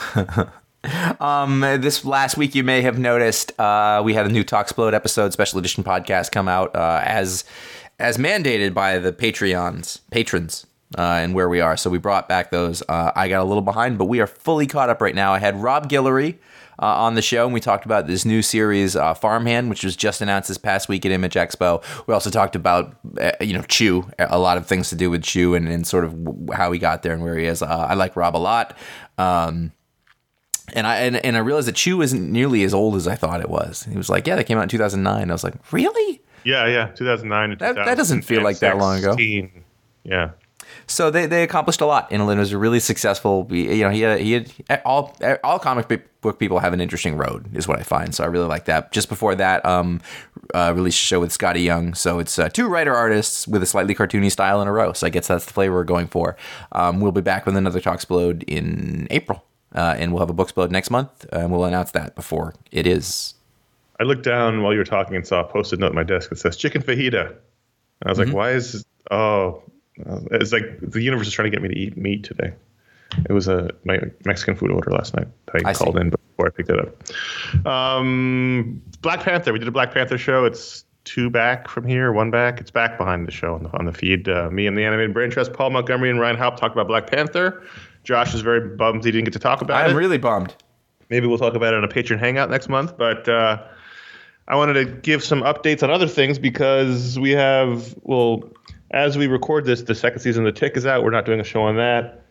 it. This last week, you may have noticed we had a new Talksplode episode, special edition podcast come out as mandated by the patrons and where we are. So we brought back those. I got a little behind, but we are fully caught up right now. I had Rob Guillory on the show, and we talked about this new series, Farmhand, which was just announced this past week at Image Expo. We also talked about, Chew, a lot of things to do with Chew and sort of how he got there and where he is. I like Rob a lot. And I realized that Chew isn't nearly as old as I thought it was. He was like, yeah, that came out in 2009. I was like, really? Yeah, 2009 and that doesn't feel like that long ago. Yeah. So they accomplished a lot, and it was a really successful. He had all comic book people have an interesting road, is what I find. So I really like that. Just before that, released a show with Scotty Young. So it's two writer artists with a slightly cartoony style in a row. So I guess that's the flavor we're going for. We'll be back with another Talksplode in April, and we'll have a Booksplode next month, and we'll announce that before it is. I looked down while you were talking and saw a Post-it note on my desk that says chicken fajita. And I was like, why is this? Oh. It's like the universe is trying to get me to eat meat today. It was my Mexican food order last night. I called in before I picked it up. Black Panther. We did a Black Panther show. It's 2 back from here, 1 back. It's back behind the show on the feed. Me and the Animated Brain Trust, Paul Montgomery and Ryan Haupt talked about Black Panther. Josh is very bummed he didn't get to talk about it. I'm really bummed. Maybe we'll talk about it on a Patreon Hangout next month. But I wanted to give some updates on other things because we have, as we record this, the second season of The Tick is out. We're not doing a show on that.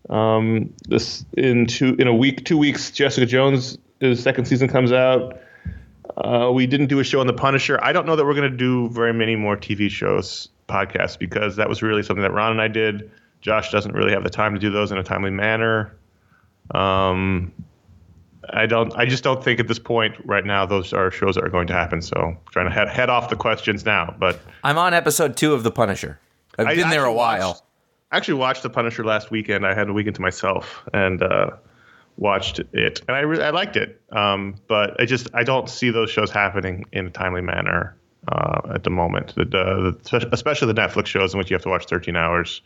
In 2 weeks, Jessica Jones' second season comes out. We didn't do a show on The Punisher. I don't know that we're going to do very many more TV shows, podcasts, because that was really something that Ron and I did. Josh doesn't really have the time to do those in a timely manner. I just don't think at this point right now those are shows that are going to happen. So I'm trying to head off the questions now. But I'm on episode 2 of The Punisher. I've been there a while. I actually watched The Punisher last weekend. I had a weekend to myself and watched it, and I liked it. But I don't see those shows happening in a timely manner at the moment. Especially the Netflix shows in which you have to watch 13 hours.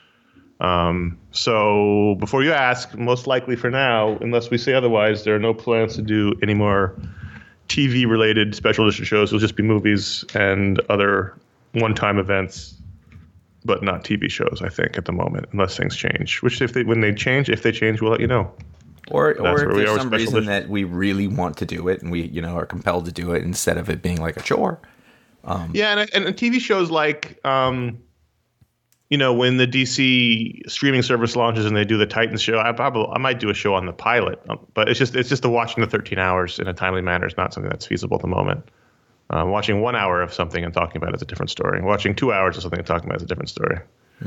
So before you ask, most likely for now, unless we say otherwise, there are no plans to do any more TV-related special edition shows. It'll just be movies and other one-time events, but not TV shows, I think, at the moment, unless things change. Which, when they change, we'll let you know. Or if there's some reason that we really want to do it and we, are compelled to do it instead of it being like a chore. And TV shows like when the DC streaming service launches and they do the Titans show, I might do a show on the pilot. But it's just the watching the 13 hours in a timely manner is not something that's feasible at the moment. Watching 1 hour of something and talking about it is a different story. Watching 2 hours of something and talking about it is a different story.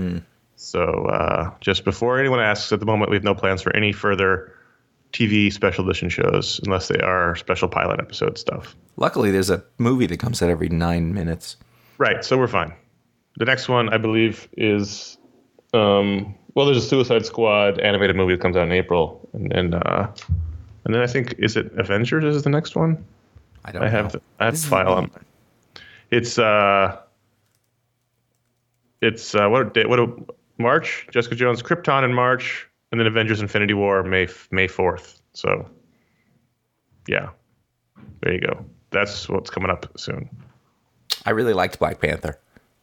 So just before anyone asks, at the moment we have no plans for any further TV special edition shows unless they are special pilot episode stuff. Luckily, there's a movie that comes out every 9 minutes. Right, so we're fine. The next one, I believe, is there's a Suicide Squad animated movie that comes out in April, and then I think, is it Avengers? Is the next one? I don't know. I have the file on. It's March? Jessica Jones, Krypton in March, and then Avengers: Infinity War May 4th. So, yeah, there you go. That's what's coming up soon. I really liked Black Panther.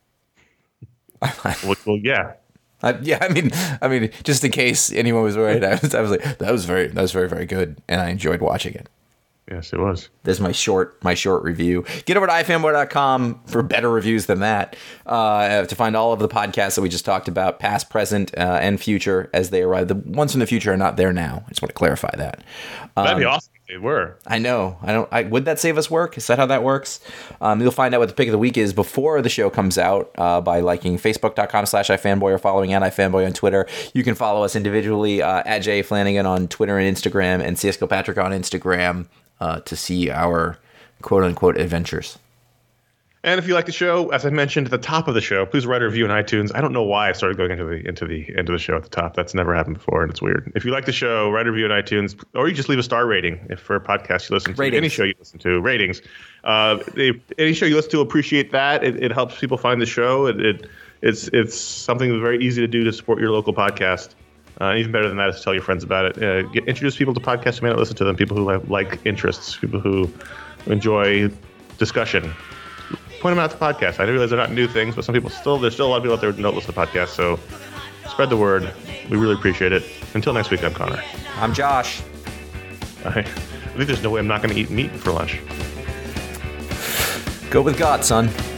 Well, yeah. I mean, just in case anyone was worried, I was like, that was very, very good, and I enjoyed watching it. Yes, it was. There's my short review. Get over to ifanboy.com for better reviews than that, to find all of the podcasts that we just talked about, past, present, and future, as they arrive. The ones from the future are not there now. I just want to clarify that. That'd be awesome if they were. I know. Would that save us work? Is that how that works? You'll find out what the pick of the week is before the show comes out by liking facebook.com/ifanboy or following @ifanboy on Twitter. You can follow us individually at Jay Flanagan on Twitter and Instagram, and CS Kilpatrick on Instagram to see our quote-unquote adventures. And if you like the show, as I mentioned at the top of the show, please write a review on iTunes. I don't know why I started going into the end of the show at the top. That's never happened before, and it's weird. If you like the show, write a review on iTunes, or you just leave a star rating if for a podcast you listen to. Ratings. Any show you listen to, ratings. Any show you listen to, appreciate that. It helps people find the show. It's something that's very easy to do to support your local podcast. Even better than that is to tell your friends about it. Introduce people to podcasts who may not listen to them, people who have like interests, people who enjoy discussion. Point them out to podcasts. I realize they're not new things, but there's still a lot of people out there who don't listen to podcasts, so spread the word. We really appreciate it. Until next week, I'm Connor. I'm Josh. I think there's no way I'm not going to eat meat for lunch. Go with God, son.